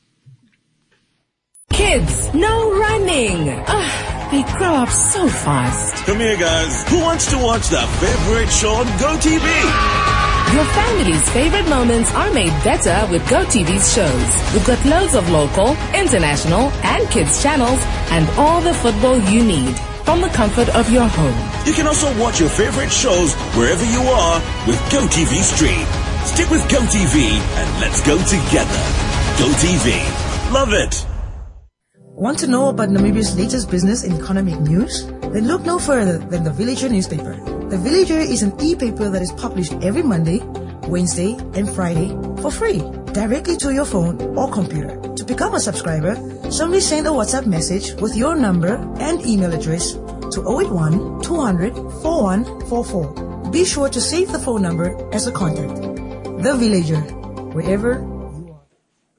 Kids, no running. Ah, they grow up so fast. Come here, guys. Who wants to watch their favorite show on GoTV? Your family's favorite moments are made better with GoTV's shows. We've got loads of local, international, and kids channels, and all the football you need from the comfort of your home. You can also watch your favorite shows wherever you are with GoTV Stream. Stick with GoTV and let's go together. GoTV. Love it. Want to know about Namibia's latest business and economic news? Then look no further than the Villager newspaper. The Villager is an e-paper that is published every Monday, Wednesday, and Friday for free, directly to your phone or computer. To become a subscriber, simply send a WhatsApp message with your number and email address to zero eight one, two hundred, four one four four. Be sure to save the phone number as a contact. The Villager, wherever you are.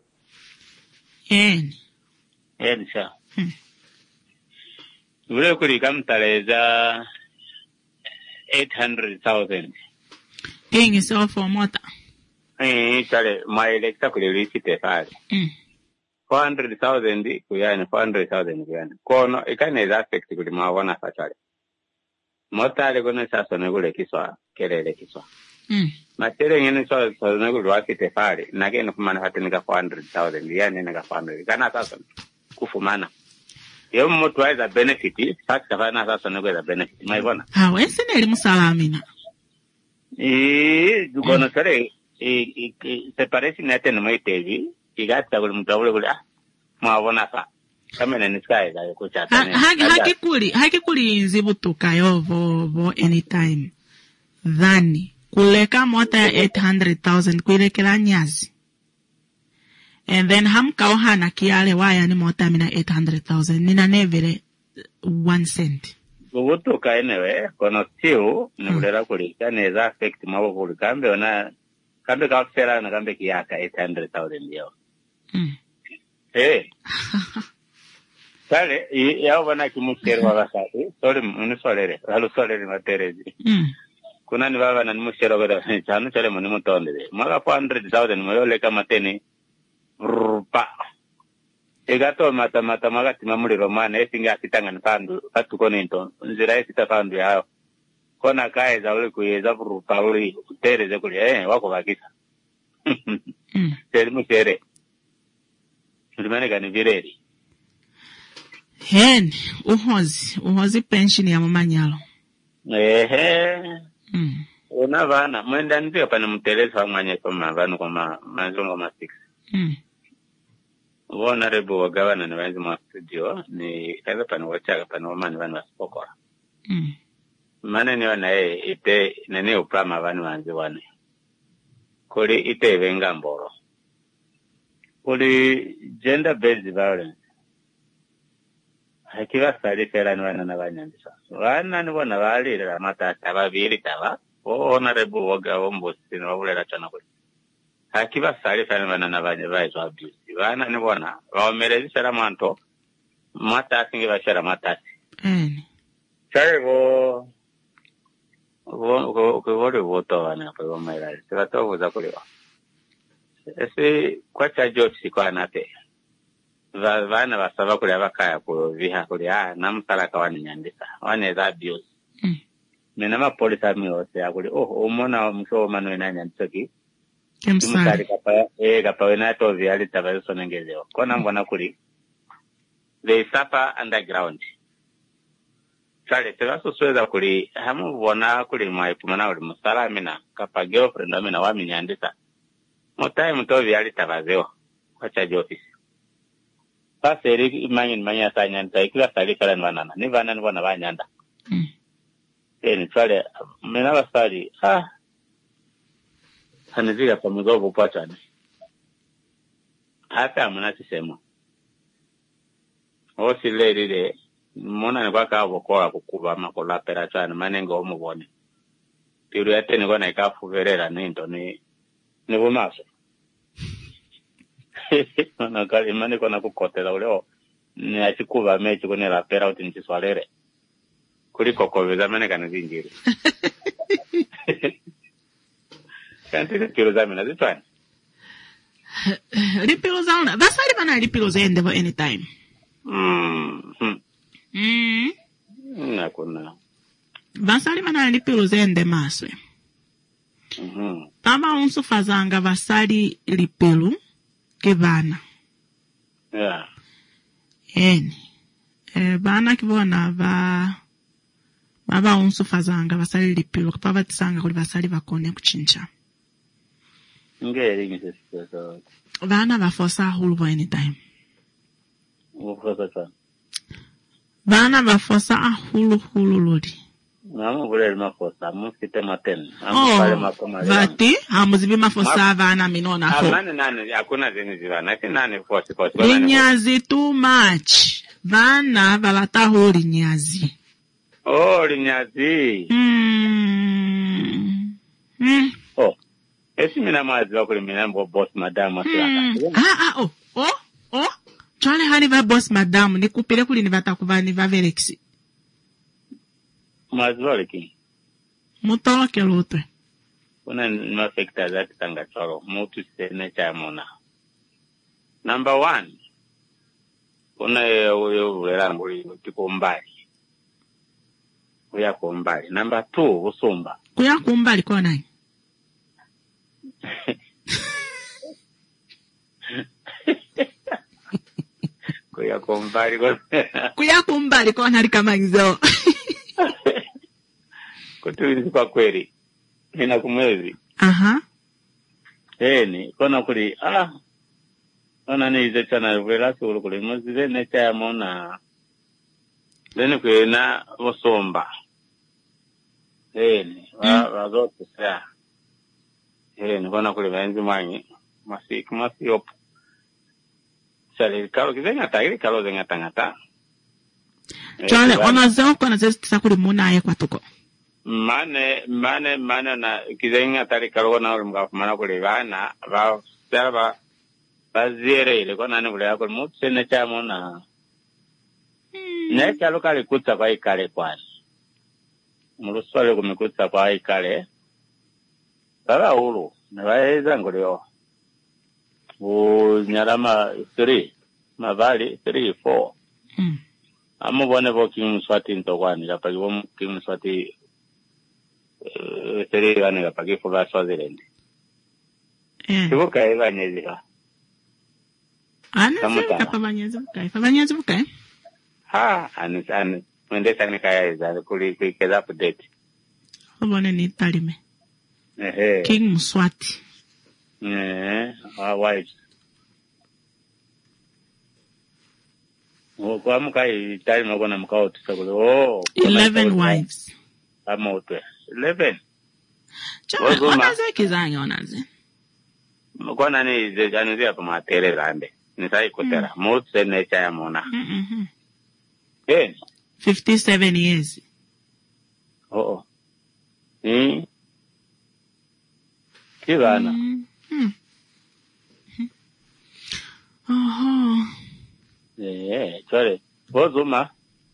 En. En sha. Hmm. Ule kuli kamtaleza eight hundred thousand. King is all for mota. Eh, chale, maelecta kulilisi fare. Mm. four hundred thousand kuyani, four hundred thousand kuyani. Kono, ikane za affect kulima wana fa chale. Mota ale kono sasa negule kiswa, kelele kiswa. Mm. Machere ngene so so negule wakite fare, nage nufumana hatinika four hundred thousand, yani nega four hundred. Kana sasa kufumana. Yo mtu waiza benefit, sasa kafana sasa negule benefit. Maibona? Ha, wensi neli musalamina. Eh, dukono sare, eh, se parece nete no mai tevi, igata kule mtawule kule ah, mwabona fa. Kama na niskai ga kuchata ne. Haki haki kuli, haki kuli nzibutuka yo vo vo anytime. Dhani kuleka mota ya eight hundred thousand kuilekela nyazi. And then hamka ohana kiale waya ni mota mina eight hundred thousand nina nevele one cent. Bubutuka enewe kono tiu nulera kulika neza affect mabo kuli kambe ona kambe ka fera na kambe kiyaka eight hundred thousand yo. Mm. Eh. Sale ya wana kimusero wa basati sole unisolere halo solere materezi. Mm. Kuna ni baba na nimusero gara chanu chale muni mutondere maga four hundred thousand moyo leka mateni rupa egato mata mata maga timamuri romana esinga kitanga npandu atuko nento nzira esita pandu yao kona kae za ule kuyeza rupa ule tereze kuli eh wako bakisa. Mm. Tere musere Ndimane gani vireri. Hen, uhozi, uhozi pension ya mamanyalo. Ehe. Mm. Una vana, mwenda ndio pana mteleza wa mwanye kama vanu kama manzongo ma six. Mm. Wona rebo wa gavana ni wanzi mwa studio, ni kaza pana wachaga pana wamani vanu wa spokora. Mm. Mane ni wana ee, ite, nene uprama vanu wanzi wane. Kuli ite venga mboro. Kuli gender based violence. Hakiwa sari fera ni wana na wanyandisa. Wana ni wana wali la mata taba vili taba. Ona rebu waga wombo sinu wabule la chana kuli. Hakiwa sari fera ni wana na wanyandisa wa abuse. Wana ni wana wamerezi shara manto. Mata singi wa shara matasi. Mm. Chare wo wo wo wo voto wana kwa wama ilali. Sira to vuza kuliwa. Ese kwa cha jokes kwa nate. Vana basaba kuli abakaya ku viha kuli ah namusala kawani nyandisa wane za abuse. Mm. Mena ma police army ose akuli oh umona msho mano ina nyandisaki. Kemsari kapa eh kapa wena to viali tabazo nengezeo. Kona mbona kuli they suffer underground. Chale tera so sweza kuli hamu bona kuli mai pumana kuli musala mina kapa girlfriend amina wa minyandisa. Motai mto viali tabazeo kwa charge office. Sasa eri imanyi manya sanyanda ikila sali kala nwana ni vana nwana banyanda. Mm. Eh ni chale mena basali ah haniziga pamoja bopacha ni. Hata amuna sisemo. Osi lady de mona ni kwa ka bokola kukuba makola pera chana manengo omubone. Tiru yate ni kona ikafu verera ninto ni ni bumaso. Na kali mane kona kukotela uleo ni achikuba mechi kone la pera uti nchiswalere kuliko koveza mane kana zinjiri. Kanti kilo zamina zitwani. Lipilo zauna. Basali mana lipilo zende for any time. Mm. Mm. Na kuna. Basali mana lipilo zende maswe. Mhm. Tama unsu fazanga basali lipilo ke bana. Yeah. Eni. Eh bana kibona ba baba unsu fazanga basali lipilo kapaba tisanga kuli basali bakone kuchincha. Ngeri ngise so. Bana bafosa hulu anytime. Ufosa cha. Bana bafosa ahulu hulu lodi. Namu bule mafosa muskite maten. Oh, pale makoma. Vati hamuzibi mafosa bana minona ho. Amane nani hakuna zeni zivana. Si nani fosi fosi. Linyazi too much. Bana balata ho linyazi. Oh, linyazi. Mm. Mm. Oh. Esi mina mazi wako limina mbo boss madam Mm. Ah ah oh. Oh. Oh. Chale hani va boss madam ni kupile kuli ni vata kuva ni va velexi. Mazi wale ki. Mutolo ke lutwe. kuna ma factors that tanga choro mutu se nature mona. Number one, kuna uyo ulera nguli tiko mbali. Kuya kumbali. Number two, usumba. Kuya kumbali kwa nani? Kuya kumbali kwa Kuya kumbali kwa nani kama hizo. Kutulizi kwa kweli. Nina kumwezi. Aha. Eni, kona kuli, ah, kona ni ize chana vela suru kuli, mozile necha ya mona, leni kwe na wasomba. Eni, wa, mm. wazote sea. Eni, kona kuli vaenzi mwanyi, masi, kumasi opu. Sali, kalo kizenga ta, ili kalo zenga tangata. Chale, ona zao kona zezi tisa kuli muna aye kwa tuko. Mane, mane, mane na kizenga tali kalo na uli mga kumana kuli vana, va, selva, va zire ili kona nani kuli yako, mutu se necha mona. Hmm. Necha luka li kutsa kwa ikale kwani. Muruswale kumikutsa kwa ikale. Baba ulu, nawaeza ngulio. U nyarama three, mavali three, four. Hmm. Amu bwane vo King Mswati ntokwani, kapagi vo King Mswati uh, three wani kapagi fuga Swaziland. Eh. Sivu kai vanyezi ha. Ana sivu kapa vanyezi vukai. Fa vanyezi vukai? Ha, anis, anis. Mwende sani kaya iza, kuli kikeza update. Obone ni talime. Ehe. King Mswati. Eh, our wives. Kwa mukai tali mwakona mkao tusakuli. Oh. Eleven wives. Kama utwe. Eleven. Chama, onaze kizangi onaze. Mkona ni zejanuzi hapa matere rande. Nisai kutera. Mm. Mutu se necha ya mona. Mm-hmm. Eh. Fifty-seven years. Oh oh. Hmm. Kivana. Mm. Hmm. Oh. Eh, sorry. Bozuma.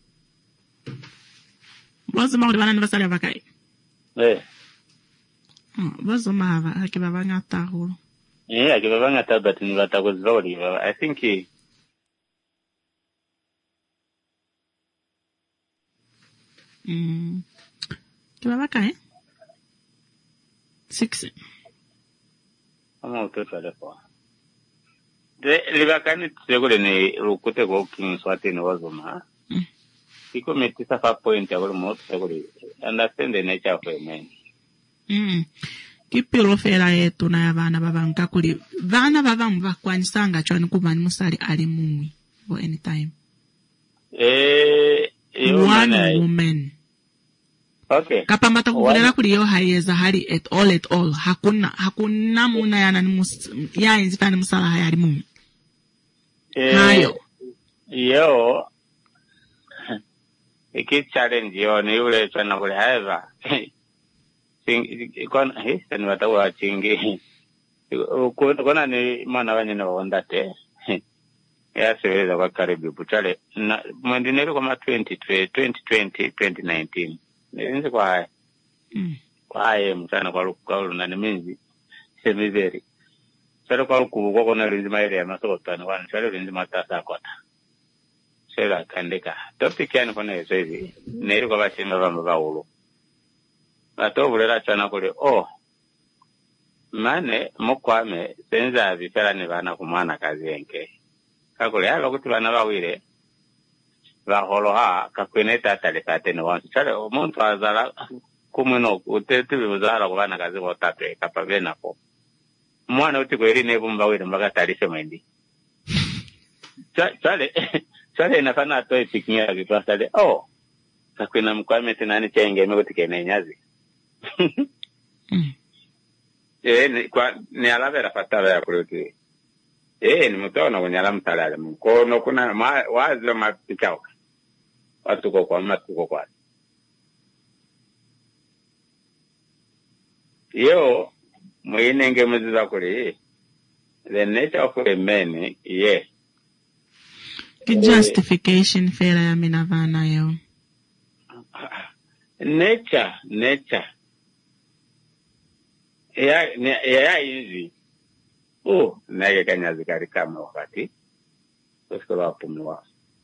Bozuma uli wana nivasali avakai. Eh. Oh, bozuma hava, hakibaba ngata hulu. Eh, hakibaba ngata but nivata kuzivoli. I think he... Mm. Kibaba kai? Six. Ama utoto lepo. De libakani tsegole ne rukute go King Mswati ne wazuma. Mm. Iko metisa fa point ya go mo tsegole. Understand the nature of a man. Mm. Kipiro fera yetu na ya vana babanka kuli. Vana babamu bakwanisanga chwani kubani musali ali muwi. For any time. Eh, one woman. Okay. Kapambata kuvulela kuli yo hayeza hali at all at all. Hakuna, hakuna muna yana nimus, ya inzifani musala hayari muwi. Eh, Hayo. Yo. Iki challenge yo ni ule chwana kule haeva. Kona, hii, sani watawa chingi. Kona ni mana wanyina waondate. Ya siweza kwa karibu puchale. Mwendineri kwa ma twenty twenty, twenty nineteen. Nzi kwa hai. Mm. Kwa hai mchana kwa luku kwa ulu na niminzi. Semizeri. Chale kwa luku kwa kona rinzi maile ya masoko ni wani. Chale rinzi matasa kwa ta. Chale kandika. Topic yani kona yeso hivi. Neri kwa bachimba vamba va ulu. Ato vulera chana kule. Oh. Mane mukwame senza vifera ni vana kumana kazi yenke. Kakule halo kuti vana wawire. Vaholoha kakweneta talipate ni wansi. Chale omuntu azala kumwino uteti vizahara kuvana kazi watatu e kapavena po. Mwana uti kweri nebu mbawire mbaga talishe mwendi. Chale, chale inafana atoe pikinya kitua chale. Oh, kakwena mkwame tinani chenge mego tikene nyazi. Mm. Eh, ni, kwa, ni alavera fatala ya kuruti. Eh, ni mutona kunyala mtalale. Kono kuna ma, wazio mapichauka. Watuko kwa matuko kwa. Yo, mwinenge mziza kuli. The nature of a man, yeah. Ki justification eh, fera ya minavana yo. Nature, nature. Yeah, yeah, easy. Oh, naye kanyazi kari kama wakati. Kosko wapo mwa.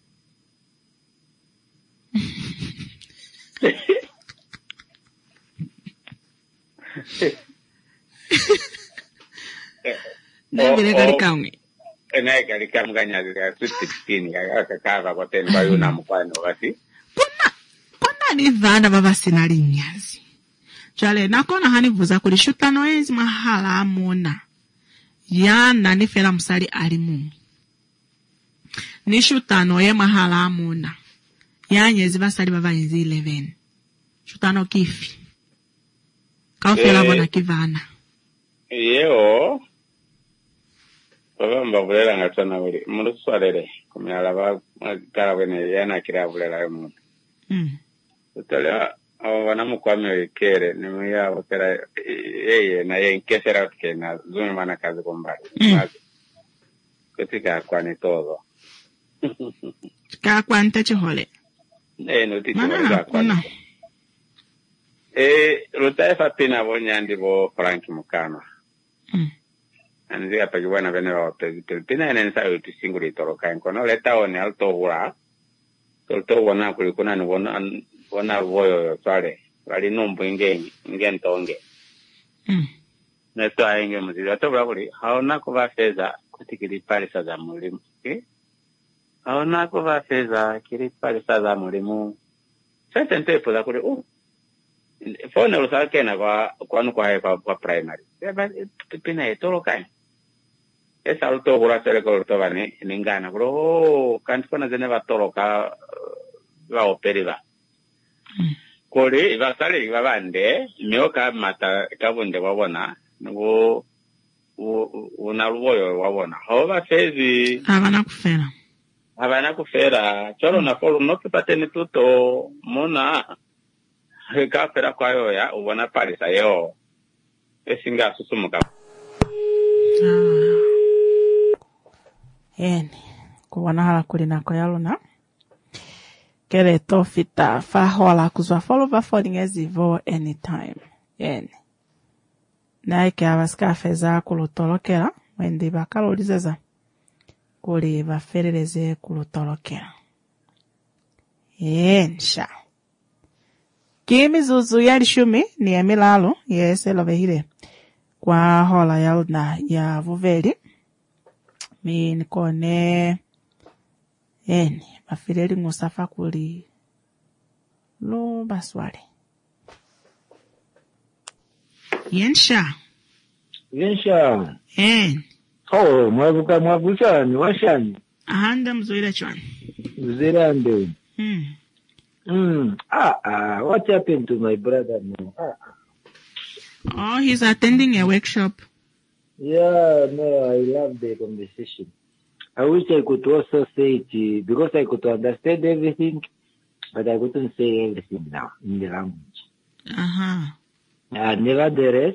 Naye kari kama. Naye kari kama kanyazi kari sixteen kaka kava kwa tena kwa yuna mkwano wakati. Kuna kuna ni vana baba sinali nyazi. Chale nakona hanivuza kulishuta noezi mahala amona. Yana ni fela musali alimu. Nishutano ye mahala amona. Yanyezi basali baba inzi eleven. Shutano kifi. Kaufela Eh. bona kivana. Yeo. Baba mbavulela ngatana wili. Mundu swalele. Kumyala ba kala wene yana kira vulela yomu. Mm. Utale wanamu kwame kere ni mya wakera yeye na yeye nkesera kena zumi mana kazi kombali. Mm. Katika kwa ni todo. Ka kwante chihole. Eh no titi Mana wala kwa. kuna. Eh rutaifa pina bonyandi bo Frank Mukama. Mm. Anzi apagi bwana bene wa pezi pina ene nsa uti singuli toroka nkono leta one alto hura. Tolto wana kulikuna ni wana wana voyo twale. Wali numbu inge inge ntonge. Mm. Neto ainge muzili atobra kuli haona kuba feza kutikiri pale za mulimu. Okay? Haona kuba feza kiri pale za mulimu. Sasa ntepo za kuli oh. Fone usake na kwa kwanu kwa hepa kwa primary. Eba pina etoro kai. Esa alto hura sele ko to bane ningana bro oh kanti kona zene va toroka va operiva. Kore va sale va bande nyoka mata kabunde wabona ngo una luboyo wabona. Hova fezi Havana kufera. havana kufera choro na polo no kipateni tuto mona kafera kwa yo ya ubona pale sa yo esinga susumuka. Eni. Kuwana hala kulina kwa yaluna. Kere tofita fa hola kuzwa follow va falling as evo anytime. Eni. Na ike abaska feza kulutolokera. Wendi bakalolizeza. Kuli bafereleze kulutolokera. Ensha. Kimi zuzu yali shumi ni emilalo. Yes, elovehile. Kwa hola yaluna ya vuveli. Mi nikone. Eni. Bafireli ngusafa kuli. Lo baswale. Yensha. Yensha. Eni. Oh, mwavuka mwavuchani, washani. Ahanda mzoila chwani. Mzirande. Hmm. Hmm. Ah, ah, what happened to my brother now? Ah. Oh, he's attending a workshop. Yeah, no, I love the conversation. I wish I could also say it, uh, because I could understand everything, but I couldn't say everything now in the language. Uh-huh. Uh, nevertheless,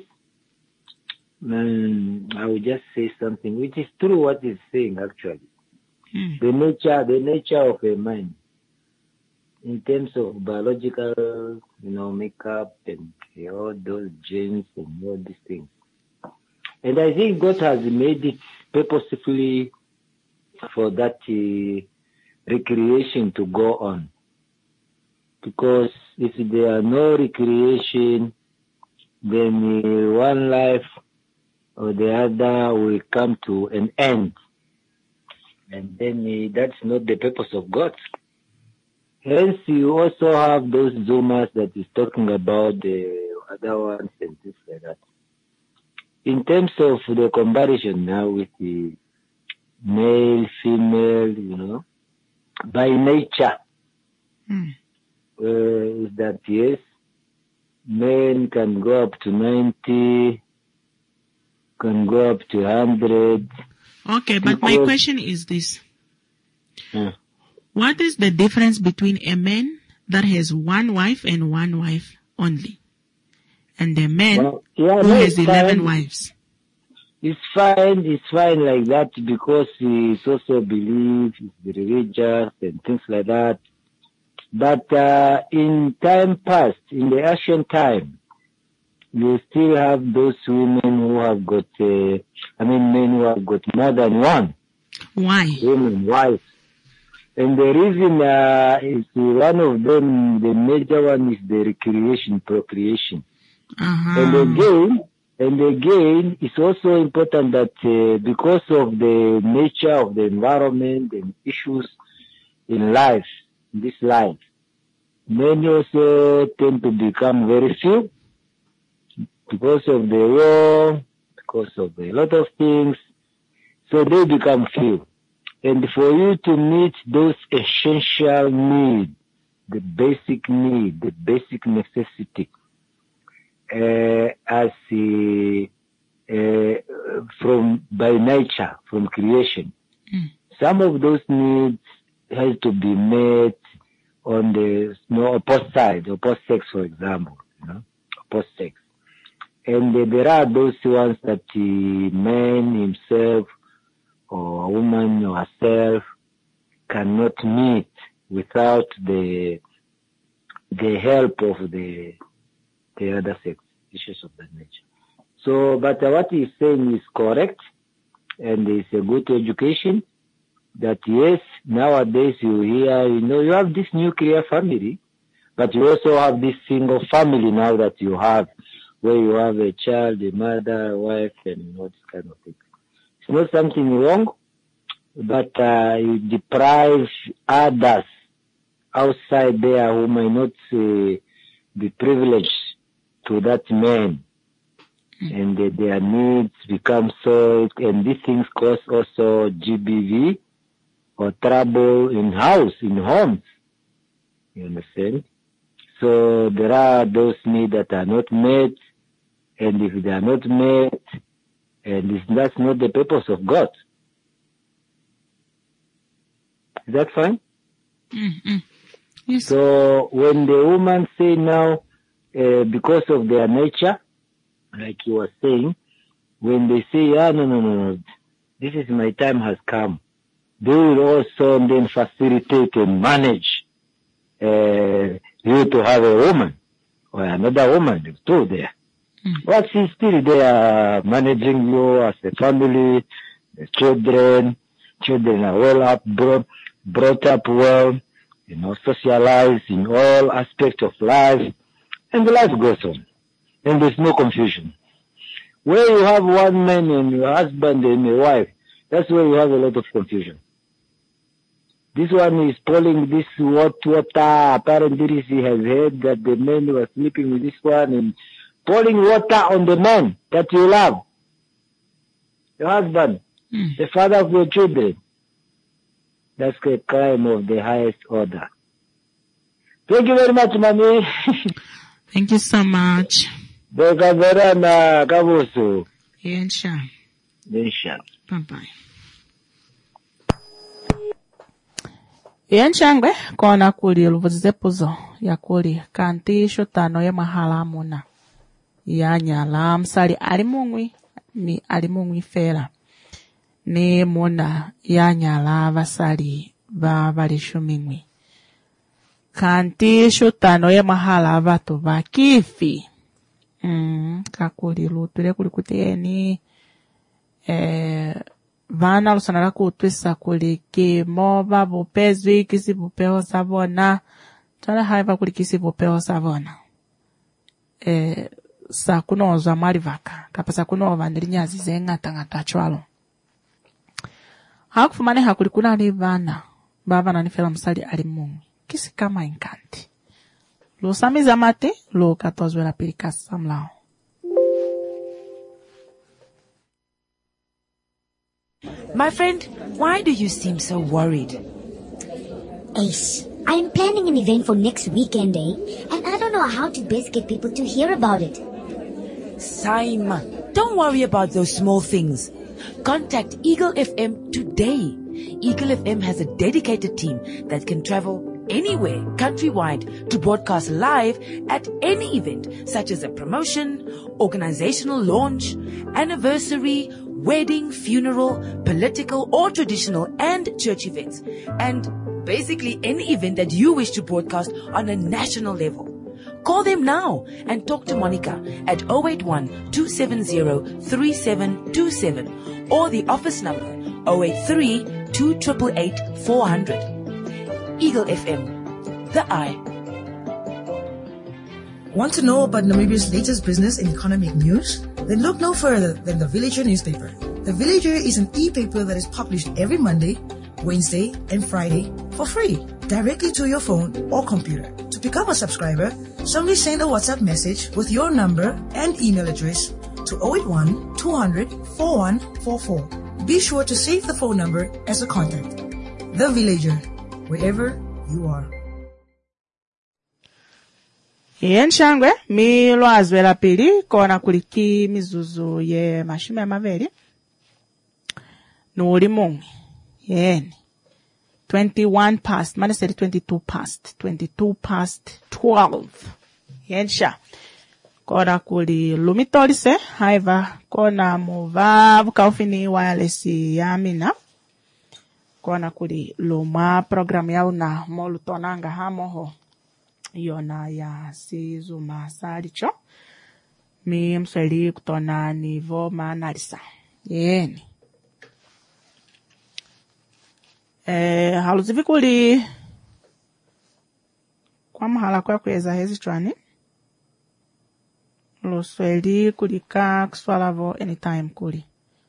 um, I will just say something which is true what he's saying actually. Hmm. The nature, the nature of a man in terms of biological, you know, makeup and all those genes and all these things. And I think God has made it purposefully for that uh, recreation to go on. Because if there are no recreation, then uh, one life or the other will come to an end. And then uh, that's not the purpose of God. Hence, you also have those Zoomers that is talking about the other ones and things like that. In terms of the comparison now with the male, female, you know, by nature, Hmm. uh, is that yes, men can go up to ninety, can go up to one hundred. Okay, but my Because- question is this. Uh, What is the difference between a man that has one wife and one wife only? And a man Well, yeah, who no, has it's eleven fine. wives? It's fine, it's fine like that because he also believes, he's religious and things like that. But uh, in time past, in the ancient time, you still have those women who have got, uh, I mean, men who have got more than one. Why? Women, wives. And the reason uh, is one of them, the major one is the recreation, procreation. Uh-huh. And again, and again, it's also important that uh, because of the nature of the environment and issues in life, in this life, men also tend to become very few because of the war, because of a lot of things. So they become few. And for you to meet those essential needs, the basic need, the basic necessity, uh, as uh, uh, from by nature, from creation, mm. some of those needs has to be met on the you know, opposite side, opposite sex, for example, you know, opposite sex. And uh, there are those ones that the man himself or a woman or herself cannot meet without the the help of the the other sex, issues of that nature. So, but uh, what he's saying is correct, and it's a good education. That yes, nowadays you hear, you know, you have this nuclear family, but you also have this single family now that you have, where you have a child, a mother, a wife, and all this kind of thing. It's not something wrong, but uh, you deprive others outside there who may not uh, be privileged to that man, mm. and uh, their needs become so, and these things cause also G B V or trouble in house, in homes. You understand? So there are those needs that are not met, and if they are not met, and that's not the purpose of God. Is that fine? Mm-hmm. Yes. So when the woman say now, uh, because of their nature, like you were saying, when they say, ah, no, no, no, no, this is my time has come, they will also then facilitate and manage uh, you to have a woman or another woman too there. Mm. But she's still there managing you as a family, the children. Children are well up, brought, brought up well, you know, socialized in all aspects of life, and the life goes on. And there's no confusion. Where you have one man and your husband and a wife, that's where you have a lot of confusion. This one is pouring this hot water. Apparently he has heard that the men were sleeping with this one and pouring water on the man that you love. Your husband, mm. the father of your children. That's a crime of the highest order. Thank you very much, Mami. Thank you so much. Bye-bye. Bye-bye. Yenchangwe kona kuli luvuzizepuzo ya kuli kanti shotano ya mahala muna ya nyala msali alimungwi ni alimungwi fela ni muna ya nyala vasali va valishumingwi kanti shotano ya mahala vatu va kifi mm, kakuli lutule kuli kuteni eh vana lusanala kutwisa kuliki mova bupezwi kisi bupeo savona tala haiva kulikisi bupeo savona eh sa kunozwa malivaka kapasa kunova ndilinyazi zengata ngata chwalo hakufumane hakulikuna ali vana bava nanifela msali alimungu kisi kama inkanti lusamiza mate lo katozwe la pilika samlao. My friend, why do you seem so worried? Ace, I'm planning an event for next weekend, eh? And I don't know how to best get people to hear about it. Simon, don't worry about those small things. Contact Eagle F M today. Eagle F M has a dedicated team that can travel anywhere countrywide to broadcast live at any event, such as a promotion, organizational launch, anniversary, wedding, funeral, political or traditional and church events, and basically any event that you wish to broadcast on a national level. Call them now and talk to Monica at zero eight one, two seven zero, three seven two seven or the office number zero eight three, two eight eight, four zero zero. Eagle F M, the eye. Want to know about Namibia's latest business and economic news? Then look no further than The Villager newspaper. The Villager is an e-paper that is published every Monday, Wednesday, and Friday for free, directly to your phone or computer. To become a subscriber, simply send a WhatsApp message with your number and email address to zero eight one, two hundred, four one four four. Be sure to save the phone number as a contact. The Villager, wherever you are. Yenshangwe mi lwazwe la pili kona kuliki mizuzu ye mashime maveli nuli mungi yeni twenty-one past mane seri twenty-two past twenty-two past twelve yensha kona kuli lumitolise haiva kona muva vukaufini wireless ya mina kona kuli luma program ya una molu tonanga hamoho yona ya sizuma salicho mi msweli kutona nivo manalisa yeni eh haluzivi kuli kwa mahala kwa kweza hezi chwani lo sweli kulika kuswalavo anytime kuli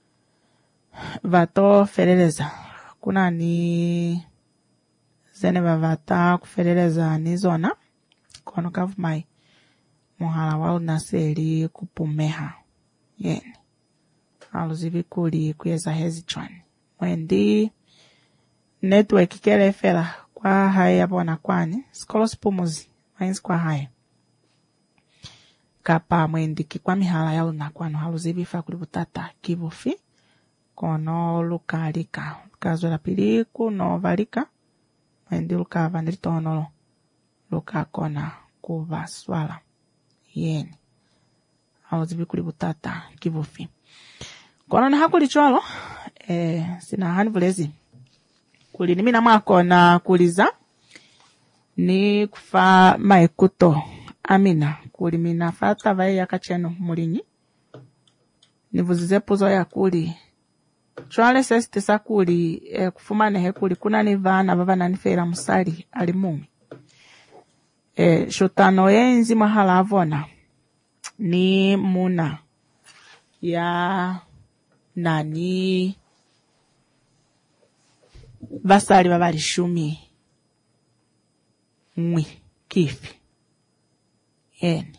vato fereleza kuna ni zene vavata kufereleza ni zona kono kavumai muhala wa unaseli kupumeha yeni aluzivi kuli kuyeza hezi chwani mwendi network kele fela kwa hai abona kwani skolo spumuzi mainzi kwa hai kapa mwendi kikwa mihala ya unakwano haluzivi fa kuli butata kibufi kono lukalika lukazwela piliku no valika mwendi lukava ndilitonolo luka kona kuva swala yeni haluzivi kuli butata kibufi kono na hakuli cholo eh sina hani vulezi kuli nimina mwako na kuliza ni kufa maikuto amina kuli mina fata vai yakacheno mulinyi nivuzize puzo ya kuli chwale sesti sakuli eh, kufumane hekuli kuna ni vana baba nanifera musali alimumi eh, shotano yenzi mahala avona ni muna ya nani basali babali shumi mwi kifi yeni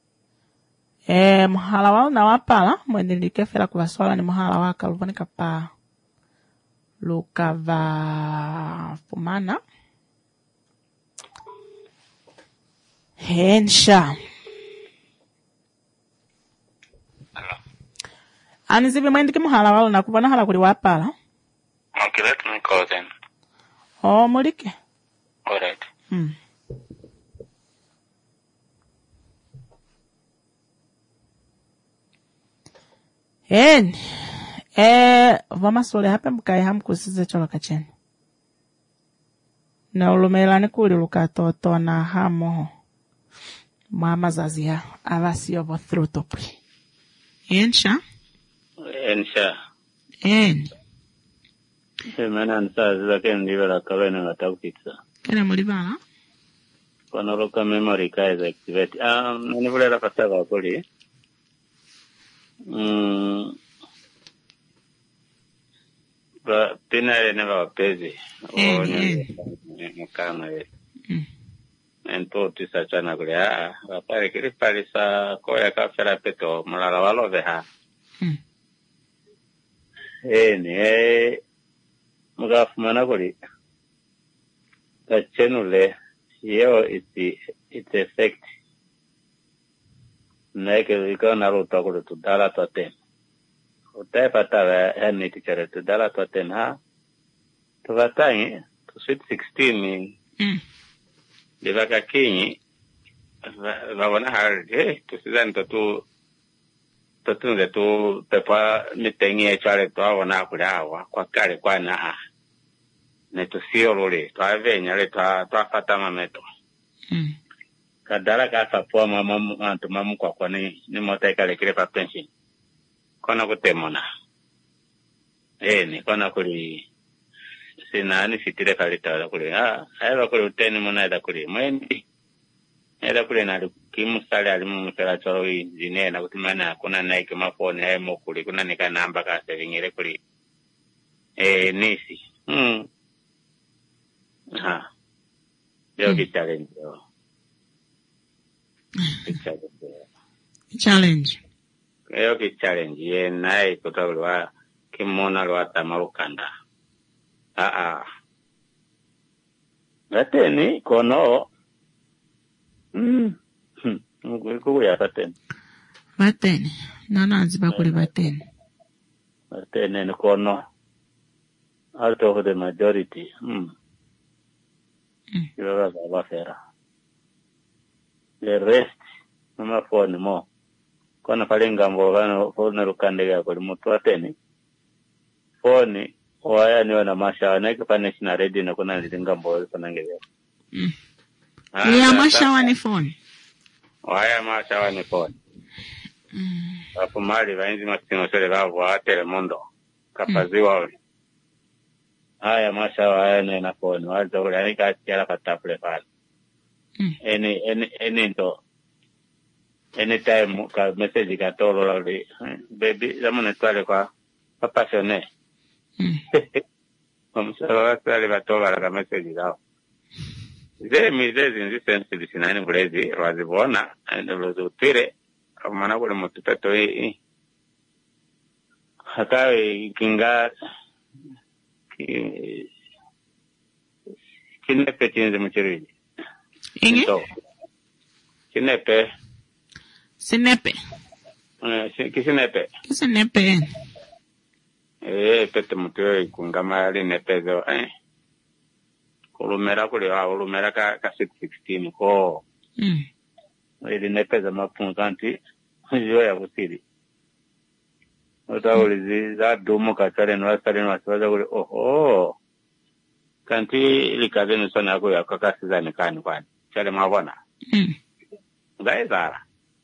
e muhala wao na wapala mwene likefera kubaswala ni muhala waka lubonika pa lukava fumana hensha anizivi mwendi ki muhala wao na kubona hala kuli wapala. Okay, let me call then. Oh, Morike. All right. Hmm. En, eh, vama sole hapa mkai hamkusize cholo kacheni. Na ulumela ni kuli lukatoto na hamo mama zazia avasi obo throtopi. Ensha? Ensha. En. Semana nsa zake ndivela kawena ngataukitsa. Kena mulibala? Kono loka memory ka is activate. Um, nanivulera kasava kuli. Mm. Ba pina ele neva wapezi. En, en. Mukana ele. Mm. Ento tisa chana kuli. Ah, wapari kili palisa koya kafera peto mulala walove ha. Mm. Eh, ni eh. Mugafumana kuli kachenule yeo iti iti effect neke ikona ruta kuli tudala toten utepata heni tichere tudala toten ha tuvatangi tu sweet sixteen mm livaka kinyi vawana hard eh tusizani tu tutunze tu pepa mitengi echale tu awana kuli awa kwa kale kwa na netusio lole twavenya le twa twafata mameto mm kadala kasa po mama antu mamu kwa kwa ni ni mota ikale kile pa pension kona kutemona eh ni kona kuli sina ni fitire kalita kuli ah haya kuli uteni mona ida kuli mwendi ida kuli na kimu sale alimu mutela choro zine na kutimana kuna na ikima phone hayo mokuli kuna nika namba ka savingire kuli eh nisi hmm ha yo ki challenge yo challenge yo ki challenge ye nai kutolwa kimona lwa tamarukanda ah ah bateni kono mm nguko ya bateni bateni nana nziba kuli bateni bateni ni kono out of the majority mm yo va fera the rest mama phone mo kona palenga mbogano phone rukande ya kuli mtu ateni phone waya ni wana masha na kwa national radio na kuna ndinga mboyo kuna ngeze mm ya masha wani phone waya masha wani phone mm hapo mali vainzi masino sele bavo a Telemundo kapaziwa mm. Haya masha waya ni na phone wazo ule anika kiala katapule pale mm. any any any ndo anytime ka message ka tolo la baby zamone twale kwa papasione mm. Mamsala sale batola la message lao ze mizezi nzi sensitive sinani bulezi wazibona ndo zutire kama kule mtoto hii hata kinga kinepe chenze mchiriji ingi kinepe sinepe eh kisinepe kisinepe eh pete mtu kungama yali nepezo eh kulumera kule wa kulumera ka ka six sixteen ko mm ili nepeza mapunzanti yo ya kusiri utauli za domo katale no asale no asaza kule oho kanti likazeni sana yako ya kakasiza nikani kwani chale mabona mm gaizara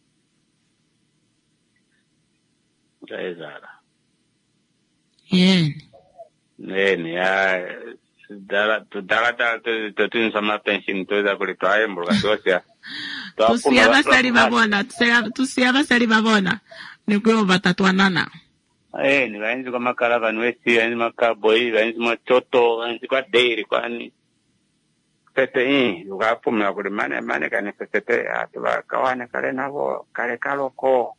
gaizara yeah nene ya dala dala dala to tin sama pension to za kule to ayembo kasosia tusiya basali babona tusiya tusiya basali babona nikuyo batatwanana eh ni vainzi kwa makarava nwesi vainzi makaboy vainzi machoto vainzi kwa dairy kwani pete hii ukapumya kule mane mane kani pete atuba kawane kale navo kale kaloko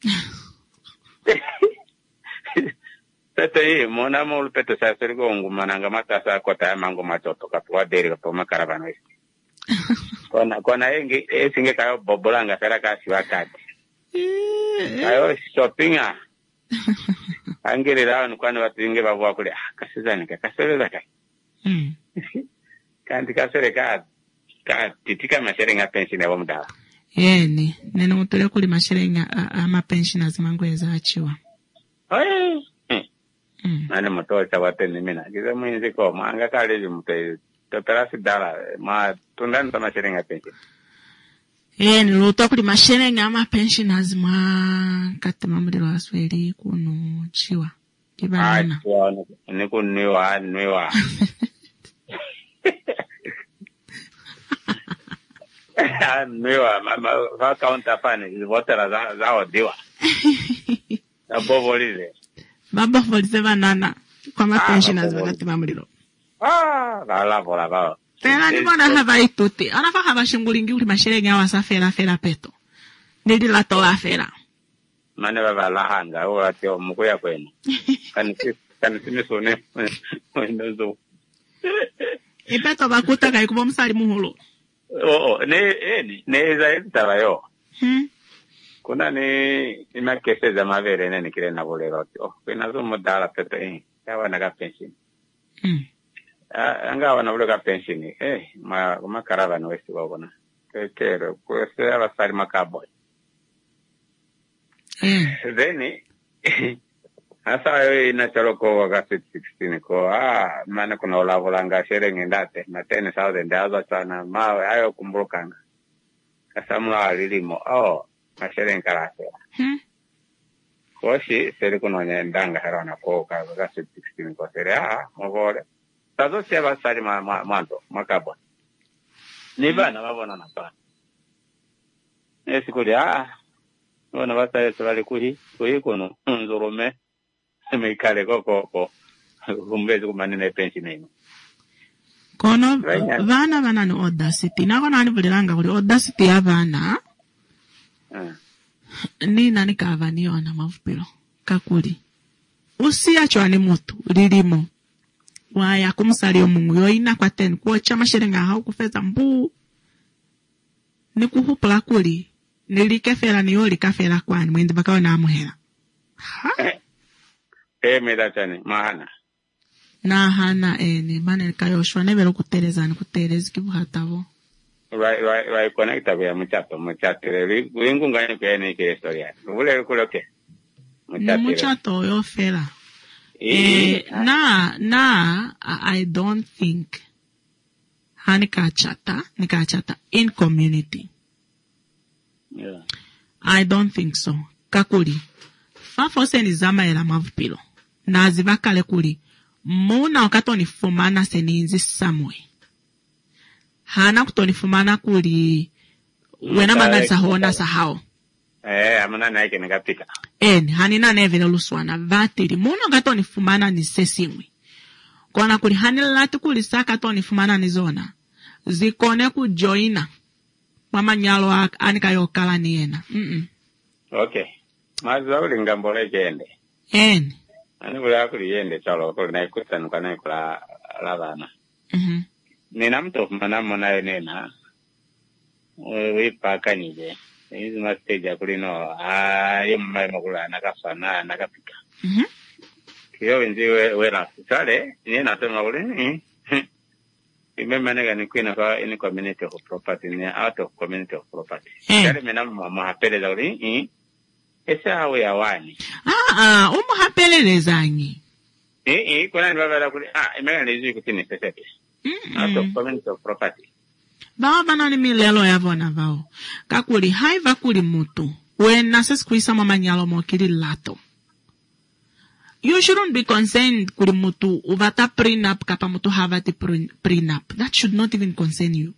pete hii mona mo pete sa serigo ngumana ngama tasa kwa ta mango machoto kapwa dairy kwa makarava nwesi kona kona engi esinge kayo bobolanga fera kasi wakati ayo shoppinga angere dawo kwani watinge babwa kule kasizani kasere kai mm kandi kasere ka ka titika masherenga pension ya mudala yeni nene mutole kuli masherenga ama pensioners mangweza achiwa eh mm nane motocha wateni mina kiza mwinzi ko manga kale mute toperasi dala ma tundani sama masherenga pension yeni luto kuli masherenga ama pensioners ma katema mudelo asweli kuno chiwa kibanana ah ni kunniwa niwa niwa mama va counter pane votera za za odiwa na bovolile baba volise banana kwa ma pensioners wakatema mudelo ah la la vola va tena ni bona hava ituti ana fa hava shingulingi kuli masherenga wasafera fera peto nili la tola fera mane baba la hanga ora tio mukoya kwenu kanisi kanisi misone ndozo ipeto bakuta kai kubo msali muhulu oh ne eh ne za itara yo hmm kuna ni imakese za mavere nene kile na bolero oh kuna zo modala pepe eh yawa na ka pension hmm anga wana ule ka pension eh ma ma caravan west wabona kero kwa sasa basali makaboy eh then asa yo inachaloko wakati sixteen ko ah maana kuna olavolanga sherenge ndate na ten thousand daza sana mawe ayo kumbukanga kasamula alilimo oh mashere nkalasera Hmm. koshi seri kunonya ndanga herona ko ka ga sixteen ko seri ah mogole tazo seba sari ma manto makabo ni bana babona napa esikuli ah bona basa sali kuri kuri kono nzorome semekale koko ko kumbezi kumanene pension kono vana vana ni audacity nako nani vuliranga kuli audacity ya vana uh. ni nani kava niona mavupilo kakuli usiacho ani mutu lilimo waya kumusali omungu yoina kwa ten kuocha mashirenga hau kufeza mbu ni kuhupula kuli nilikefera ni yoli kafera kwani mwende bakawa na amuhera ha eh meda tani mahana na hana ene mane kayoshwa nebero kutereza ni kutereza kibuhatabo right right right connecta bya muchato muchatire wingu ngani pe ni ke historia ule kuloke muchatire muchato yo fera eh na na I don't think hanika chata nika chata in community yeah I don't think so kakuli fafose ni zama era mavupilo na zivakale kuli muna wakatoni fumana seninzi samwe hana kutoni fumana kuli wena mangali sahona sahao eh amana naike nikapika en hanina nevele luswana vatili muna wakatoni fumana ni sesimwe kona kuli hanila lati kuli saka toni fumana ni zona zikone kujoina mama nyalo anika yokala niena mm -mm. Okay maza uli ngambole jende en ani kula kuli yende chalo kuli na ikutan kana kula lavana mhm nina mtu mana mona nena we paka nije hizi masteja kuli no ah yemma makula nakafana nakapika mhm kiyo wenziwe wera sale ni natema kuli remember nega ni kwina ka in community of property ni out of community of property kale mena mama hapeleza kuli eh esa awe awani ah ah umu hapelelezanyi eh eh kuna ni baba la kuli ah imega nizi kutini pesepe out of community of property bawa bana ni milelo yavona vao kakuli haiva kuli mutu wena sesi kuisa mama nyalo mokili lato you shouldn't be concerned kuli mutu uvata prenup kapa mutu havati prenup that should not even concern you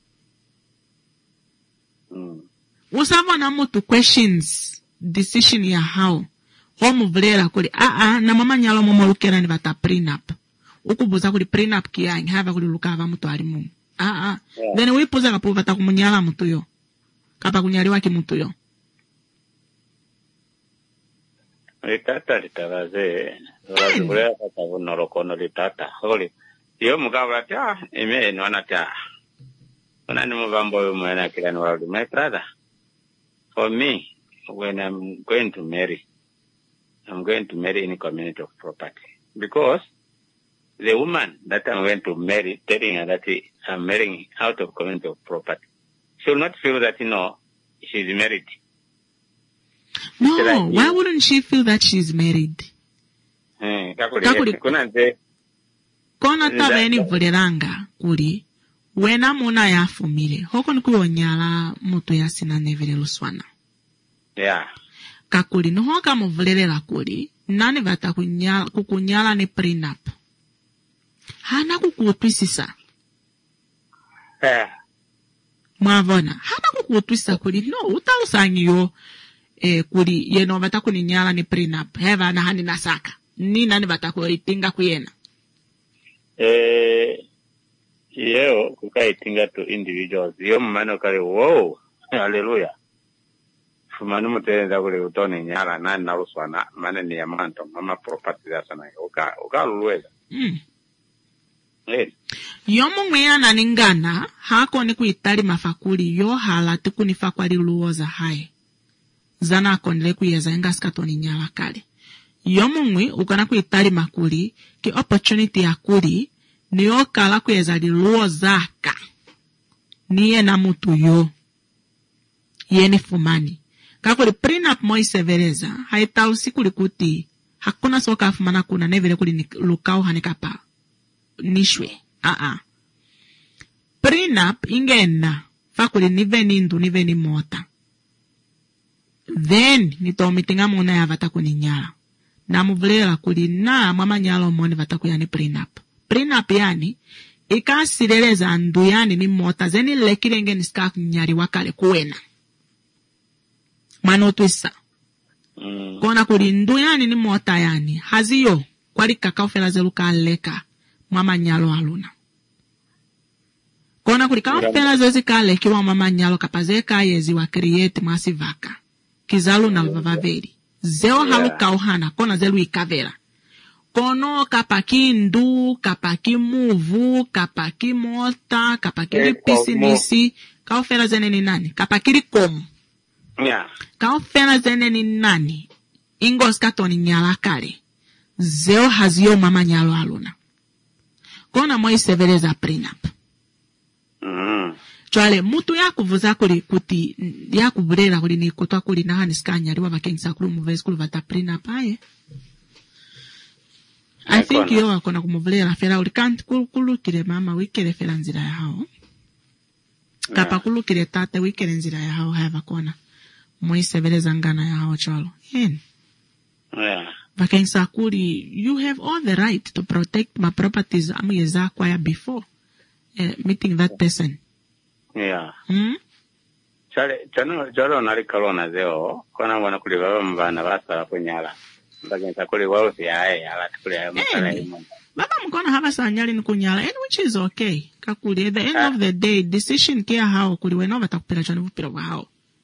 mm. usavona mutu questions decision ya how homu vlera kuli a a na mama nyalo momolukera ni vata prenup ukubuza kuli prenup kiyangi hava kuli lukava mutu ali mumu a a yeah. Then wipuza kapu vata kumunyala mutu yo kapa kunyaliwa ki mutu yo litata litavaze wazulea kata vunolokono litata holi yo mukavula tia ime nwana tia kuna ni muvambo yu mwena kila ni waludi my brother for me when I'm going to marry I'm going to marry in a community of property because the woman that I'm going to marry telling her that I'm marrying out of community of property she will not feel that you know she's married. No, like, why wouldn't she feel that she's married? Eh, kakuli. Kuna nze. Kona tabe ni vuliranga kuli. Wena muna ya fumile. Hoko ni kuonyala mutu ya sina nevile luswana. Yeah. Kakuli. Nuhoka muvulirela kuli. Nani vata kunyala, kukunyala ni prenup. Hana kukutwisisa. Yeah. Mwavona. Hana kukutwisisa kuli. No, utausanyi yo. Eh, kuli yeno vata nyala ni prenup heva na hani nasaka ni nani vata kuitinga kuyena eh yeo kukaitinga to individuals yo mmano kale wow haleluya fumanu mutenda kule utone nyala nani na ruswana mane ni yamanto mama property ya sana uka uka lulweza mm. eh yomu ngwea na ningana hako ni kuitali mafakuli yo halati kunifakwali luoza hai zana konle kuyeza ngaskatoni nyala kale yomungwi ukana kuitali makuli ki opportunity ya kuli niyo kala kuyeza liluo zaka niye na mutu yo yeni fumani kakuli prenup moi severeza haitau sikuli kuti hakuna soka fumana kuna nevile kuli lukau hanikapa nishwe a a prenup ingena fakuli nive nindu nive ni mota. Then nitomitinga muna ya vataku ni nyala. Na muvulera kuli na mama nyala mwani vataku yani prenup. Prenup yani ikasireleza ndu yani ni mota zeni lekirenge niska nyari wakale kuwena. Mano twisa. Mm. Kona kuli ndu yani ni mota yani haziyo kwali kakao fela zeluka leka mama nyalo aluna. Kona kuli kakao fela zezi kale kiwa mama nyalo kapazeka yezi wa create masivaka. Kizalu na vavaveri. Zeo halu kauhana kona zelu ikavera. Kono kapaki ndu, kapaki muvu, kapaki mota, kapaki pisinisi. Kao fela zene ni nani? Kapaki komu. Yeah. Kao fela zene ni nani? Ingos katoni nyala kare. Zeo hazio mama nyalo aluna. Kona moi severeza prenup. Mm. Chwale mutu ya kuvuza kuli kuti ya kuburera kuli ni kutwa kuli na hani skanya riwa bakengisa kuli muvezi kuli vata prenup aye. I think yo wakona kumuvulera fera uli kanti kulukire mama wikere fera nzira ya hao. Kapa kulukire tate wikere nzira ya hao hava kona. Moi severeza ngana ya hao chwalo. Hen. Yeah. Bakengisa kuli, you have all the right to protect my properties amiyeza kwaya before uh, meeting that person. Yeah. Hmm? Chale, chano, chalo nari kalona zeo, kona wana kuli baba mbana basa kunyala. Bakengisa kuli warusi ya ae, ala tukuli ya mkala imu. Baba mkona haba sa nyali ni kunyala, and which is okay. Kakuli, at the end of the day, decision kia hao kuli wenova takupira chani vupira wa hao.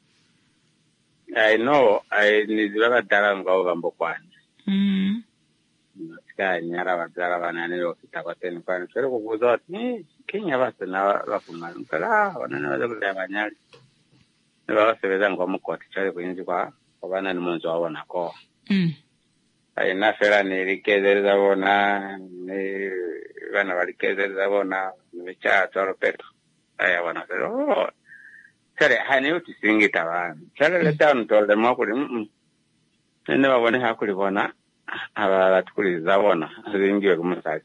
I know, I nizibaba dala mga ugambo kwani. Mm. Sika nyara wadala wanane ofita kwa teni kwani. Sere kukuzo wati, ni, kenya basa na wakumali. Mkala, wanane wazo kule ya banyali. Niba wasebeza ngwa mko tichari kwenye kwa wana ni mwanzo wa wana ko. Mm. Ay na fera ni rikezeza wana ni wana walikezeza wana ni bicha toro peto. Ay wana fera. Oh. Sare hani uti singi tawana. Sare leta ntole mwakuli. Mm. Nene wabone hakuli wana. Aba tukuli za wana. Zingiwe kumusasi.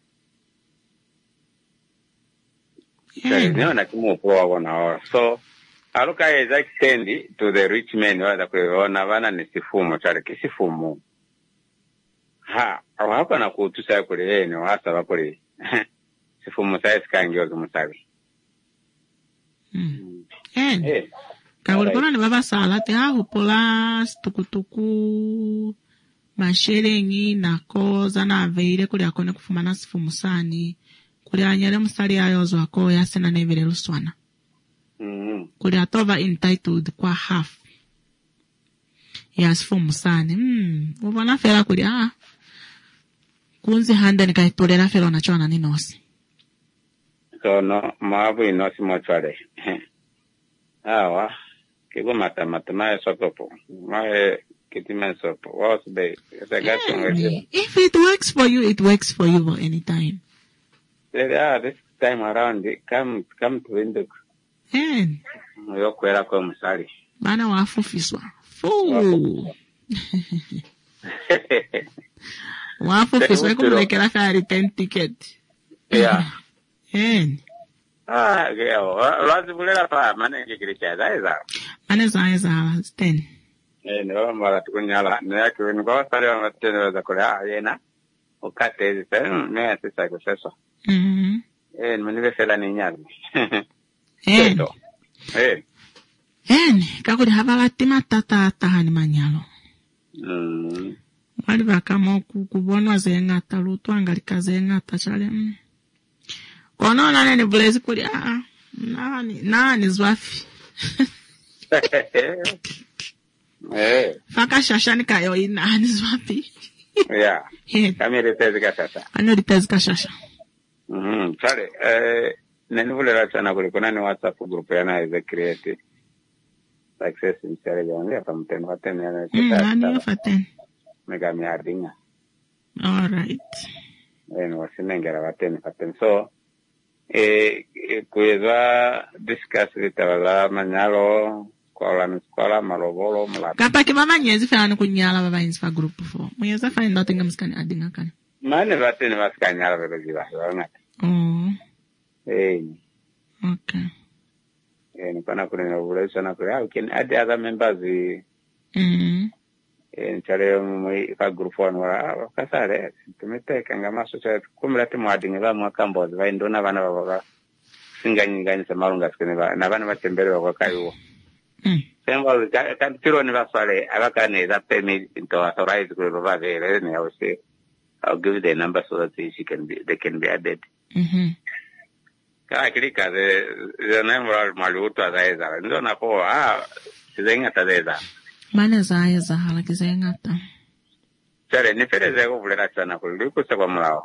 Sare niona kimu kwa wana ora. So aluka is extend to the rich men wada kuona wana ni sifumo chale kisifumo. Ha, awapa na kutusa kule ni wasa bakule. Sifumo sai skangio kumusabi. Mm. En. Eh. Kawuli kona ni baba salate ha hupola tukutuku masherengi na koza na aveire kuli akone kufumana sifumo sani. Kuli anyele musali ayozo wako ya sena nevele luswana. Mm. Kuli atova entitled kwa half. Yes, fumu sani. Hmm. Ubana fera kuli ah. Kunzi handa ni kaitolera fera wanachona ni nosi. So no, maabu inosi mochwale. Awa. Kigo mata mata mae sotopo. Mae kitime sopo. What's the yeah. If it works for you, it works for you for any time. Yeah, this time around, come come to Windhoek. Hen. Yokwera kwa musali. Bana wafufiswa. Fuu. Wafufiswa kumulekela fa return ticket. Yeah. Hen. Ah, geo. Lazi bulela pa manenge kilicha zaiza. Mane zaiza ten. Eh, no mara tukunyala. Niyaki wingo sari wa matene waza kule ah yena. Ukate hizi senu ne sisa kusesa. Mhm. Eh, mnibe fela ni nyazi. Eh. Eh. En, kakuli habalati matata tahani manyalo. Mm. Wali bakamo kubonwa zengata lutu angalika zengata chale. Mm. Kono nane ni bulezi kuli ah nani nani zwafi. Eh. Faka shashani kayo ina ni zwafi. Yeah. Kami ritezi kashasha. Ano ritezi kashasha. Mhm. Chale eh nani vule sana kuli kuna ni WhatsApp group yana ize create. Access in Telegram ya pamten waten yana kita. Mm, nani waten. Mega mi ardinga. All right. En wasinengera waten waten so eh kuweza discuss litawala manyalo kwa la mskola marobolo mala. Kapa ki mama nyezi fana kunyala baba insfa group fo. Muyeza fana nothing mskani adinga kan. Mane waten waskanyala bebe jiwa. Oh. Eh. Okay. and Panakuna Operation, we can add the other members. Mm. And Chale, if I group one or Casare, to me take and Gamasso said, come let him adding about more combos, when don't have another singing against the Marungas, and Havana Timber over Cairo. Same was that Tiro Universally, Avacane, that pay me into authorized group of Avare, I would say, I'll give you the number so that she can be, they can be added. Mm-hmm. I click at the number of Maluta, there, and don't know, ah, saying at the Manazaya Zahala Gizengata. Sare, ni fere zego vuleratsana ku lukusa kwa mlao.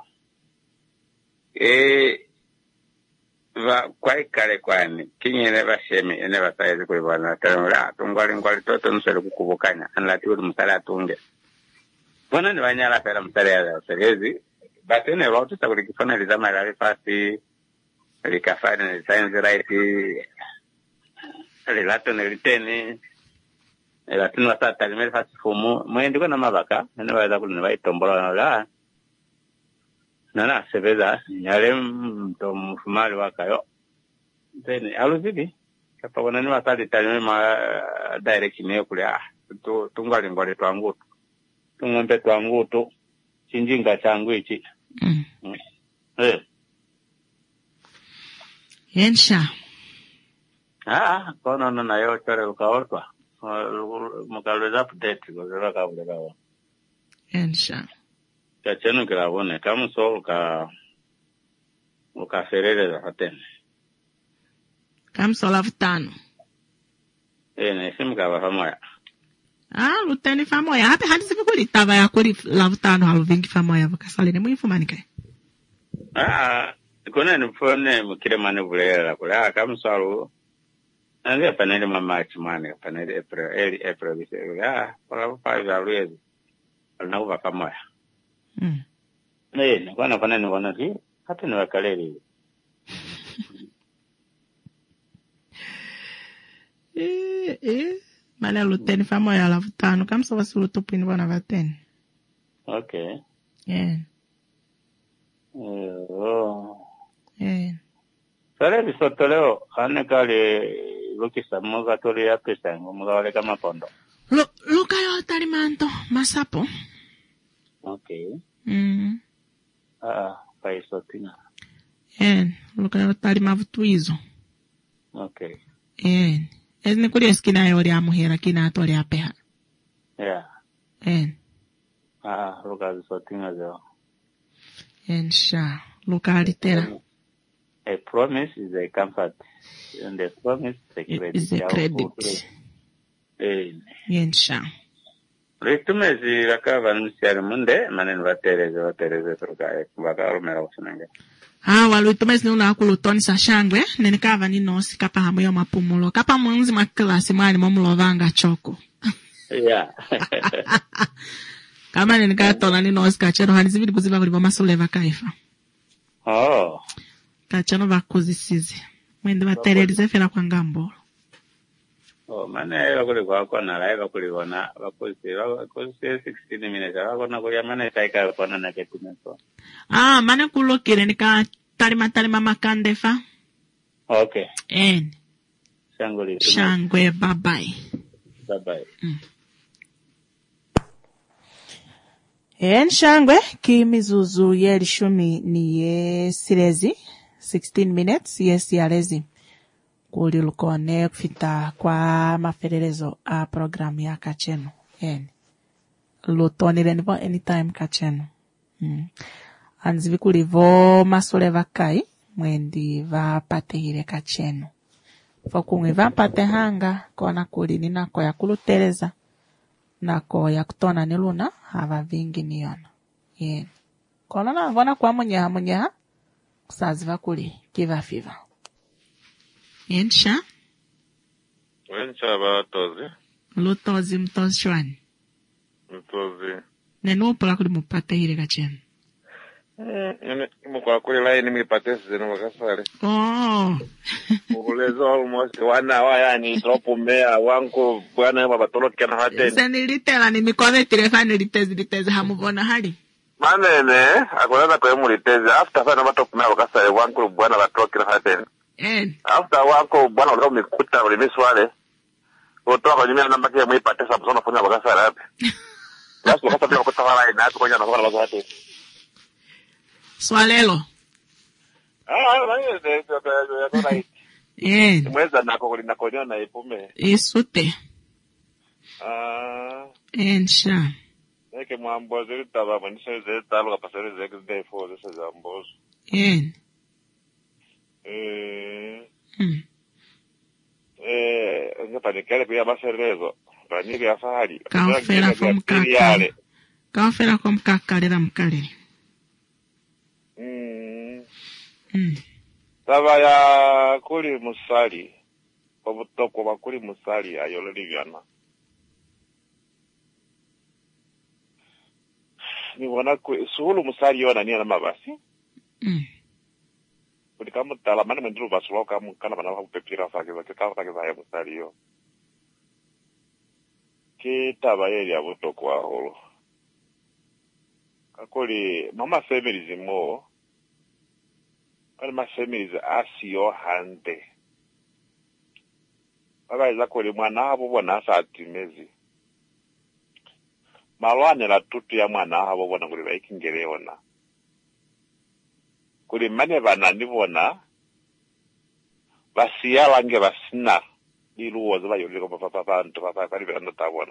E va kwai kale kwani kinyene basheme ene basaize ku bana tanura tungwali ngwali toto nsere kukubukanya anlati uri musala tunge. Bona ni banyala fera musala ya serezi batene rotu sa kulikifana lizama la fasti likafanya ni science right relato ne liteni la tinu hata talimeli fasi fumu mwende kwa na mabaka nene waweza kuli niwa itombola na la nana sebeza nyale mto mfumali waka yo zeni alu zibi kapa wana niwa sali talimeli ma direction yo kuli ah tungali ngwale tuangutu tungombe tuangutu chinjinga changu ichi mm. mm. eh Yensha ah kono na yo chore ukaotwa mukalweza update kuzera kabule kawa Ensha kachenu kilabone kamuso uka ukafereleza hatene kamso lavutano eh na simu kaba famoya ah luteni famoya hape hadi sifikuli tava ya kuri lavutano haluvingi famoya vakasalene muifumanike ah kona ni phone mukire mane bulela kula kamso Anga panele mamachi mane panele April early April this ah para five years na uva pamoja mm eh ni kwana pana ni kwana si hata ni wakaleli eh eh mane luteni famoja la vutano kamso wasulu tupini bana vateni okay yeah oh eh sare bisotoleo ane kale Lukisa mga tuli ya pesa mga wale kama pondo. Lu luka yo talimanto masapo. Okay. Mm. Ah, paiso tina. Eh, luka yo talimavutuizo. Okay. Eh, es ni kuri eskina yo ya muhera kina to ya peha. Yeah. Eh. Ah, luka zo tina zo. Ensha, luka litera. A promise is a comfort. And the promise is a credit. Is a credit. Eh. Yensha. Ritumezi rakava nusiari munde, manen vatereze, vatereze, trukae, vakarumera usinange. Ah, walutumezi ni unakulutoni sa shangwe, nenikava ni nosi kapa hamu yo mapumulo. Kapa mwenzi maklasi mwani mwamulovanga choko. Yeah. Kama nenikatola ni nosi kachero, hanizividi kuziva kuliva masoleva kaifa. Oh. Kachano vakuzisizi. Mwende vatereze fela kwa ngambolo. Oh, mane wakuli kwa kona, lai wakuli wana, wakusi, wakusi sixteen minutes, wakona kulia mane taika wakona na ketumeso. Ah, mane kulokire nika talima talima makandefa. Okay. En. Shangwe. Shangwe, bye bye. Bye bye. Mm. En shangwe, ki mizuzu ye lishumi ni ye sirezi. sixteen minutes, yes yarezi. Kuli lukone kufita kwa maferelezo a programu ya kacheno. En. Lutoni lenivo anytime kacheno. Mm. Anzivi kulivo masole vakai, mwendi va pate hile kacheno. Fokungi va pate hanga, kona kuli ni nako ya kuluteleza. Nako ya kutona niluna, hava vingi niyona. En. Kona na vona kwa munyeha munyeha, kusaziva kuli kiva fiva. Ensha? Ensha ba tozi. Lutozi mtozi shwani. Mtozi. Nenu upala kuli mupate hile kachenu. Eh, yone mukwa kuli lai ni mipate sizenu wakasale. Oh. Mukulezo almost wana wa yani dropu mea wangu bwana yama batolo kena hateni. Senilitela ni mikone tirefani litezi litezi hamuvona hali. Manene, akuleza kwa emu litezi, after fana batoko mea wakasale wangu bwana batolo kena hateni. Eh. After wako bwana unataka umekuta ule miswale. Utoka nyuma namba kia mwipate sababu sana fanya bagasa rapi. Basi wakati pia kutoka wala ina hapo kwenye nakuwa na watu. Swalelo. Ah, na ndio ndio ndio. Eh. Mweza nako kulina konya na ipume. Isute. Ah. Ensha. Eke mwambozi litaba mwanisha zeta luka pasere zeke day for this is ambozi. Eh. Eh. Hmm. Eh, ngapa nikele kuya maserezo. Ranyike ya fahari. Kaofera kwa mkaka. Kaofera kwa mkaka lera mkale. Mm. Mm. Taba ya kuli musali. Kwa butoko wa kuli musali ayolo livyana. Ni wana ku suhulu musali yona ni na mabasi. Mm. Kuli kama tala mani mendru baslo kama kana bana kupepira fake za kama fake za musali yo. Ki taba yeli ya butoko wa holo. Kakoli mama families mo. Kali ma families asiyo hande. Baba iza kuli mwana habo bona sa atimezi. Malwane la tutu ya mwana habo bona kuli baikingeleona. Kuli mane bana nibona basiyala nge basina liluwoza bayoleka papa papa nto papa kali bana tabona.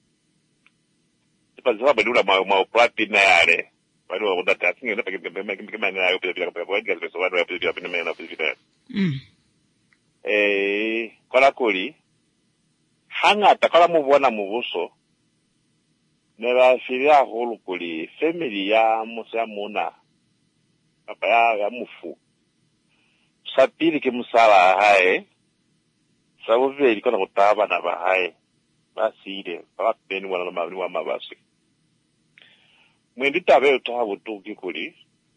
Ipaziwa badula ma ma platina yale. Bado wanda tasinga na pekembe kembe na yo pele pele kwa ngeze so wado pele pele pele na pele. Mm. Eh, kola kuli hanga takala mubona mubuso. Neba filia holu kuli family ya musa muna. Papa ya ya mufu. Sapiri ke musala hae. Sabuve ilikona kutaba na bahae. Basi ile papa peni wana na mabni wa mabasi. Mwendita veo tahabu tuki kuli.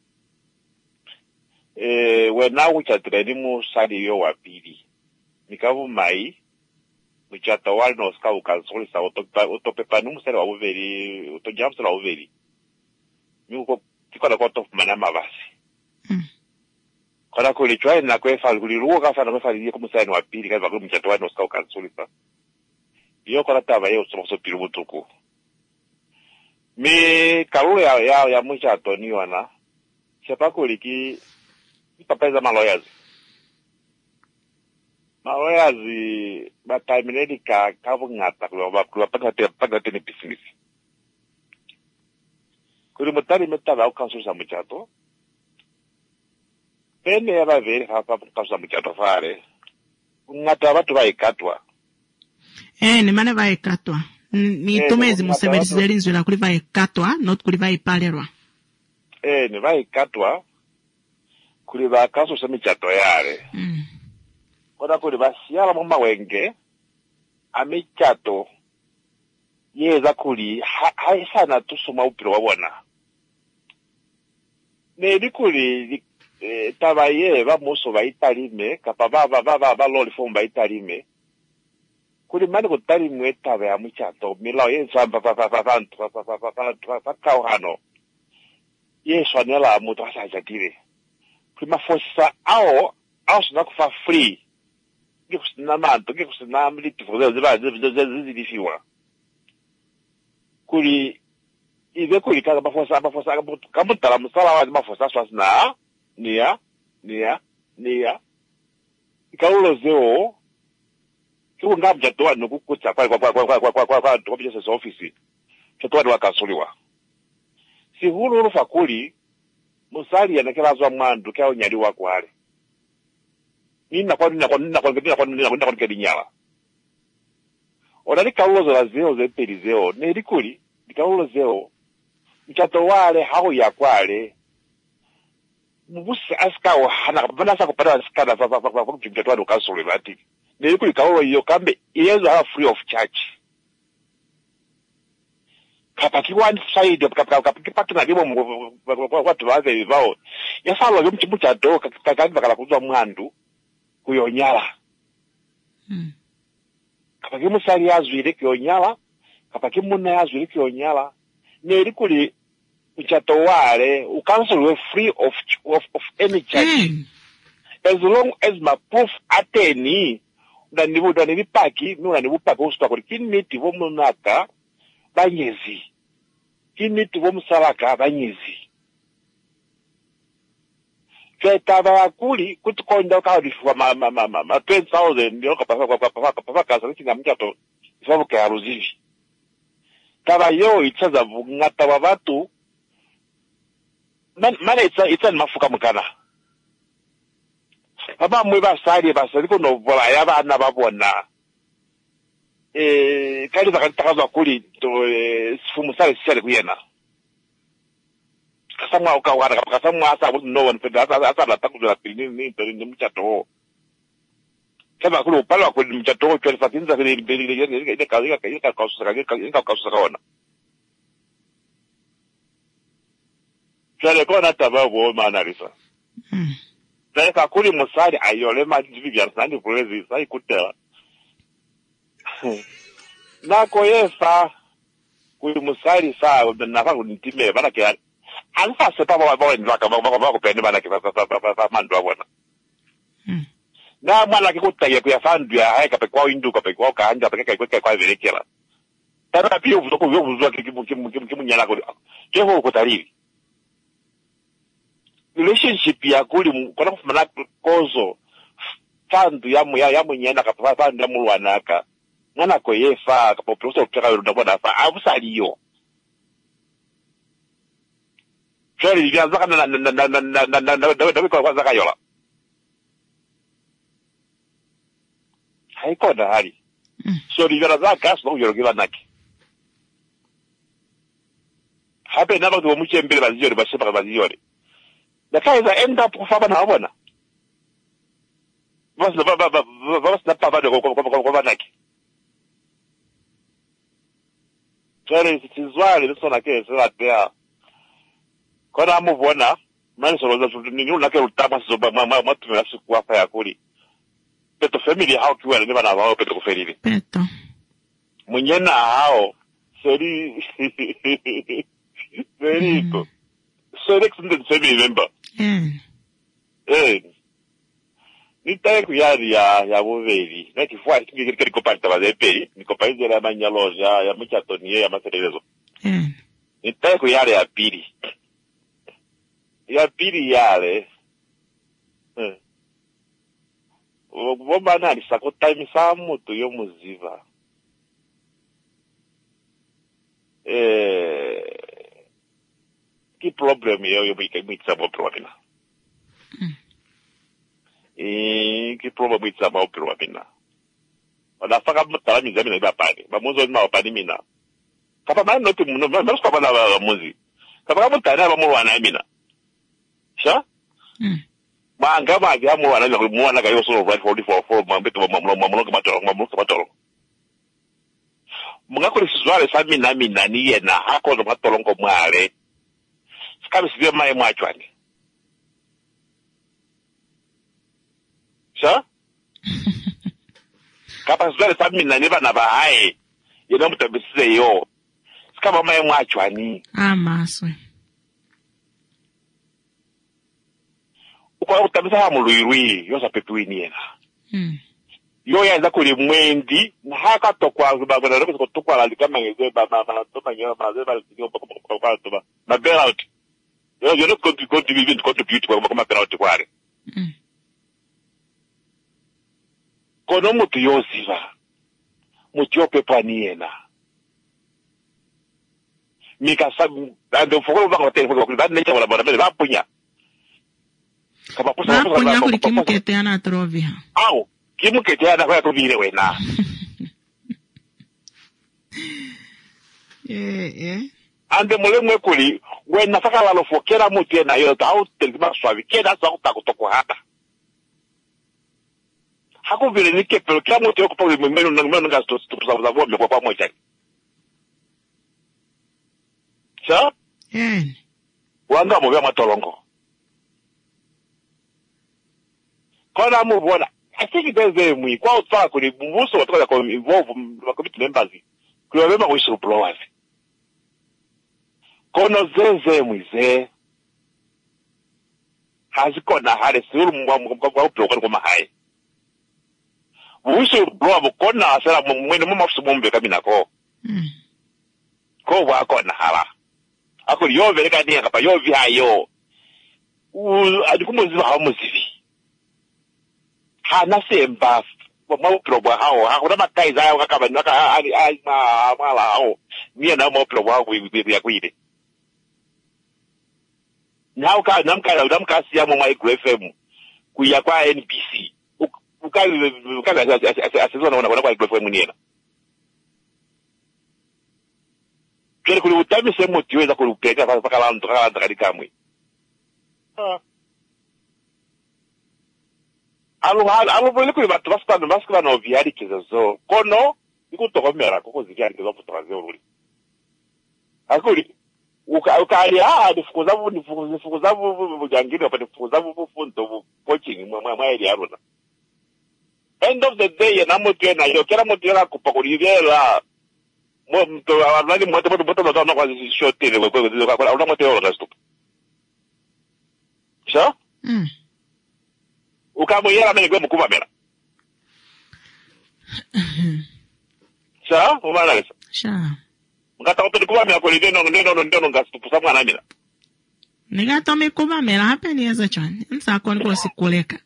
Eh, wena uchatire mu sali yo wapili. Nikavu mai. Uchata wali no ska ukansoli sa utopa utopepa numu sali wa uveri. Utojamsu la uveri. Miuko kikola kwa tofu manama basi. Mm. Kona kuli chwa na kwefa kuli ruo kafa na kwefa liye kumusali wa pili kaza kuli mchata wali no ska ukansoli sa. Yo kona taba yo somoso piru mutuku. Me karu ya ya ya mucha atoni wana. Sepa kuliki papa za maloyas. Maloyas ba time ka kavu ngata kwa ba kwa paka te paka te ni business. Kuri mutari meta ba ukanso sa muchato. Pene ya ba veri ha pa sa muchato fare. Ngata watu ba ikatwa. Eh, ni mane ba ikatwa. Ni Eh, tumezi ni museveri zerinzwe la kuli vai katwa, not kuli vai palerwa. Eh, ni vai katwa. Kuli ba kaso sa michato yare. Mm. Kona kuli ba siala mama wenge. Amichato. Yeza kuli hai sana tusuma upiro wabona. Ne likuli eh, tabaye ba muso ba italime kapa ba ba ba ba ba loli fomba italime. Kuli mani kutari mweta ya mchato milao yensa pa pa pa pa pa pa pa pa pa pa pa kauhano yesu anela mutu hasa hajatire kuli mafosa ao ao suna kufa free ngikusina manto ngikusina mliti fuze ziba zizidifiwa kuli ibe kuli kaza mafosa mafosa kamutala musala wa mafosa swasina nia nia nia ikaulo zeo Kiwa ngabu jatoa nuku kucha kwa kwa kwa kwa kwa kwa kwa kwa kwa kwa kwa kwa ofisi. Jatoa ni wakasuliwa. Si hulu hulu fakuli, musali ya nakela zwa mwandu kia unyari wako hale. Nina kwa nina kwa nina kwa nina kwa nina kwa nina kwa nina nyala. Onalika ulo zola zeo zepeli zeo. Nelikuli, lika ulo zeo. Mchato wale hao ya kwale. Mbusi aska wahana, vanasa kupata askada fa fa fa fa fa mchato wale ukasuliwa ati. Nelikuli kaulo iyo kambe iyezo haa free of charge. Kapaki one side, kapaki patu na limo watu waze hivao. Yasalo yu mchimu cha do, kakaki bakala kuzwa mwandu, kuyonyala. Mm. Kapaki musali yazu ile kuyonyala, kapaki muna yazu ile kuyonyala. Nelikuli mchato wale, ukansel we free of, of, of any charge. Mm. as long as my proof ateni na nibu da nibu paki no na nibu paki usta ko kiniti vo munaka banyezi kiniti vo musaraka banyezi taba kuli kutukonda ka difu ma ma ma ma twenty thousand ndio kapasa kwa papa papa kaza kinga mkato sababu ka ruzivi taba yo itsaza ngata wa watu mana itsa itsa mafuka mukana baba mwe basali basali ko no bola yaba na babona eh kali zakatakaza kuli to sifumu sale sale kuyena kasamwa ukawara kasamwa asa no one feda asa asa la takuzula pilini ni ni mchato kama kulo pala kwa mchato kwa fatinza ile ile ile ile kazi ya kazi kausa kazi kausa kaona Chale kona tababu maana risa Chale kakuli musari ayole ma vivya sandi kulezi sai kutela Nako yesa kuli musari saa nafa kunitime bana kia Anfa sepa ba ba ndaka ba ba ko pende bana kifa fa fa fa mandwa bona. Na mala ki kutaye ku ya fandu ya hai ka pe kwa indu ka pe kwa ka anja pe ka kwa kwa verekela. Tara pio vuto ko vuzo ki ki ki ki munyala ko. Ke ho ko taribi. Relationship ya kuli kona kufumana kozo fandu ya mu ya ya munyana ka fa fa ndamu wanaka. Ngana ko yefa ka po proso ka ro ndabona fa abusaliyo. Chari vya zaka na na na na na na na na na kwa zaka yola. Haiko da hali. So vya zaka so yoro giba naki. Habe na ndo muche mbele baziyori bashipa baziyori. Da kaiza enda kufaba na abona. Bas ba ba ba bas na pa ba de ko ko ko ba naki. Chari sizwali lisona ke sura pia. Kona mubona mani soloza ninyo nake utama soba mama matu na siku hapa ya kuli peto family hao kiwa ni bana wao peto kuferili peto munyena hao seri seri ko seri kunde family member mm eh ni tae kuyari ya ya boveri na kifua kingi kile kopata ba zepe ni kopaize la manyaloja ya mchatonie ya maserelezo mm ni tae kuyari ya pili ya pili yale eh bomba nani sako time sa mutu yo muziva eh ki problem yo yo bika mitsa bo problema eh ki problem mitsa bo problema wala faka mutala mizami na bapani ba muzo na bapani mina kapa mani no tu muno ba sko bana ba muzi kapa mutana ba mu wana mina sha mm manga maga mu wana lo mu wana ga yo so right forty four four mambeto mamulo mamulo ka matoro mamulo ka matoro munga ko lisizwale sa mina mina ni yena hako zo matoro ngo mwale skabe sivye mai mwachwani sha kapa sizwale sa mina ni bana ba hai yena mutambisize yo skaba mai mwachwani amaswe kwa utabisa ha muluirwi yo sa petuini yena mm yo ya za kuli mwendi na haka tokwa ba na roko tokwa la kama ngeze ba ba ba to manya ba ze ba yo ba ba ba to ba na bail out yo yo no contribute contribute contribute kwa kama bail out kware mm kono mutu yo ziva mutu yo pepa ni yena mika sabu ando foko ba ko telefone ko ba ne cha wala ba ba punya kama posa posa ponya kuli kimukete ana trovia au kimukete ana kwa trovire wena eh eh ande mole mwe kuli wena saka la lofokera mutu na yo ta au telima swavi keda sa ku kutoko hata hako vile nike pero kila mutu yo kupa mmeno na mmeno nga sto sto za vombe kwa pamoja cha eh wanga mo vya matolongo kona mubona I think there's a mwi kwa utfaka kuli mbuso watoka kwa involve wa committee members kwa wema whistleblowers kono zeze mwize hazikona hare suru mwa bloka kwa mahai wusu bro bukona asala mwene mwa msumumbe kamina ko mm. ko wakona hala ako yove leka ni akapa yovi hayo u adikumuziva hawo muzivi hana semba mwa bloka hao hakuna makaiza hayo kakaba naka ali ali ma mala hao mie na mwa bloka hao ya kuide now ka namka namka siya mo my F M kuya kwa N B C ukazi ukazi asizona wana kwa F M niena kile kuli utami semo tiweza kulupeka paka la ndo kala ndakali kamwe ah alo alo bole kuli batu basipano basikwa no viari kizozo kono ikutokomera koko zikiari kizozo tutaze uruli akuli uka ukali ah difukuza bu difukuza bu bujangiri apa difukuza bu funto bu coaching mwa mwa ili aruna end of the day na moto na yo kera moto ya kupakulivela mo mto abali moto moto moto ndo na kwa shoti le kwa kwa kwa una moto ya stop sha mm ukamoyera mene kwa mkuba mera sha umana sha ngata oto kuba mera kolide no ndeno no ndeno ngasipusa mwana mira Nigato me kuba mera hapa ni eza chani nsa kwa niko sikuleka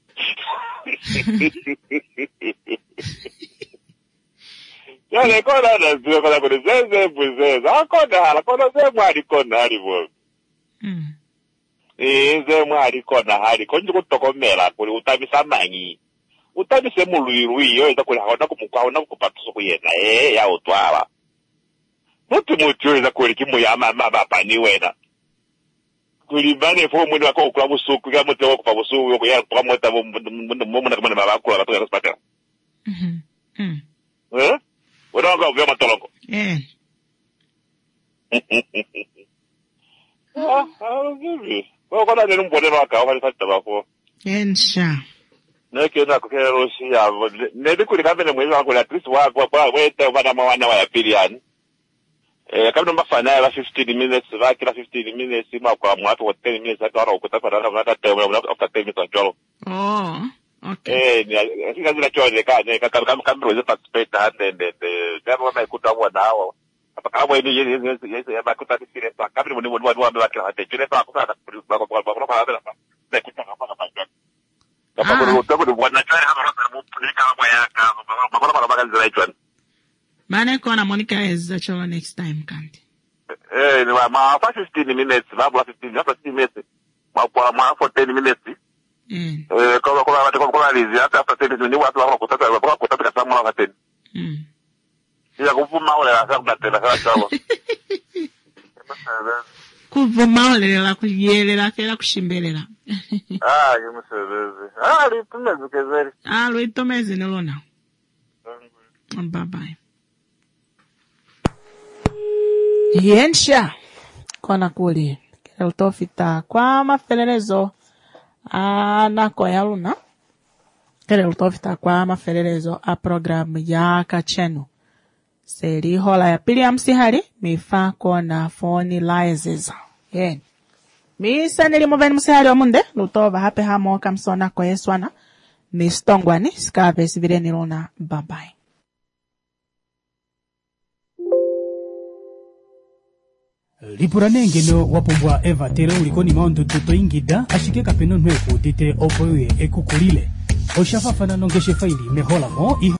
ya le kona na zio kona kone zeze buzeze akona hala kona ze mwari kona hali bo mm eh ze mwari kona hali konje kutokomera kuli utabisa manyi utabise muluirui yo eza kuli haona kumukwa na kupatuso kuyena eh ya utwala mutu mutu eza kuli kimu ya mama baba ni wena kuli bane fo mwini wako ukula busuku ya mutu wako pa busuku yoko ya kwa mweta mwumuna kumana baba akula batu ya kuspatela mhm mhm eh wana waka uvya matolongo eh ah ah vivi wako na nenu mbonero waka wali fata bako ensha neke na kukera roshi ya nebe kuli kamene mwezi wako at least wako kwa wete wana mawana wa ya piliani eh kabla mbafana ya fifteen minutes vakira fifteen minutes ma kwa mwatu wa ten minutes akara ukutaka na na tamu na after ten minutes ajolo oh okay eh ni kazi na choje kane kama kama kama roze participate and the kama wana ikutamwa nao hapa kama ni yeye yeye ya bakuta disire pa kabla ni mwana wa bakira hata jure pa kwa kwa kwa kwa kwa kwa kwa na kutaka hapa hapa kama kwa utabu ni bwana chai hapa hapa mpulika hapo ya kama kwa kwa kwa kwa kwa Mane kona Monica is cholo next time kanti. Eh ni ma fa fifteen minutes babula fifteen hata fifteen minutes ma kwa ma for ten minutes. Mm. Eh kwa kwa watu kwa kwa lizi hata after ten minutes ni watu wako kutaka kwa kutaka kama wako ten. Mm. Ila kuvuma wale la sababu tena sawa sawa. Kuvuma wale la kuyelela kela kushimbelela. Ah yumsebeze. Ah litumeze kezeri. Ah litumeze nelona. Bye bye. Yensha kona kuli kile utofita kwa mafelelezo anako ya luna kile utofita kwa mafelelezo a programu ya kachenu seri hola ya pili ya msihari mifa kona phone lies yen misa nilimuveni msihari wa munde lutova hape hamo kamsona kwa yeswana mistongwani skabe sivireni luna bye bye. Lipuranengeno wapombwa Eva tere ulikoni maondo tuto ingida ashike kapeno nweku tite opoye ekukulile. Oshafafana nongeshe faili mehola mo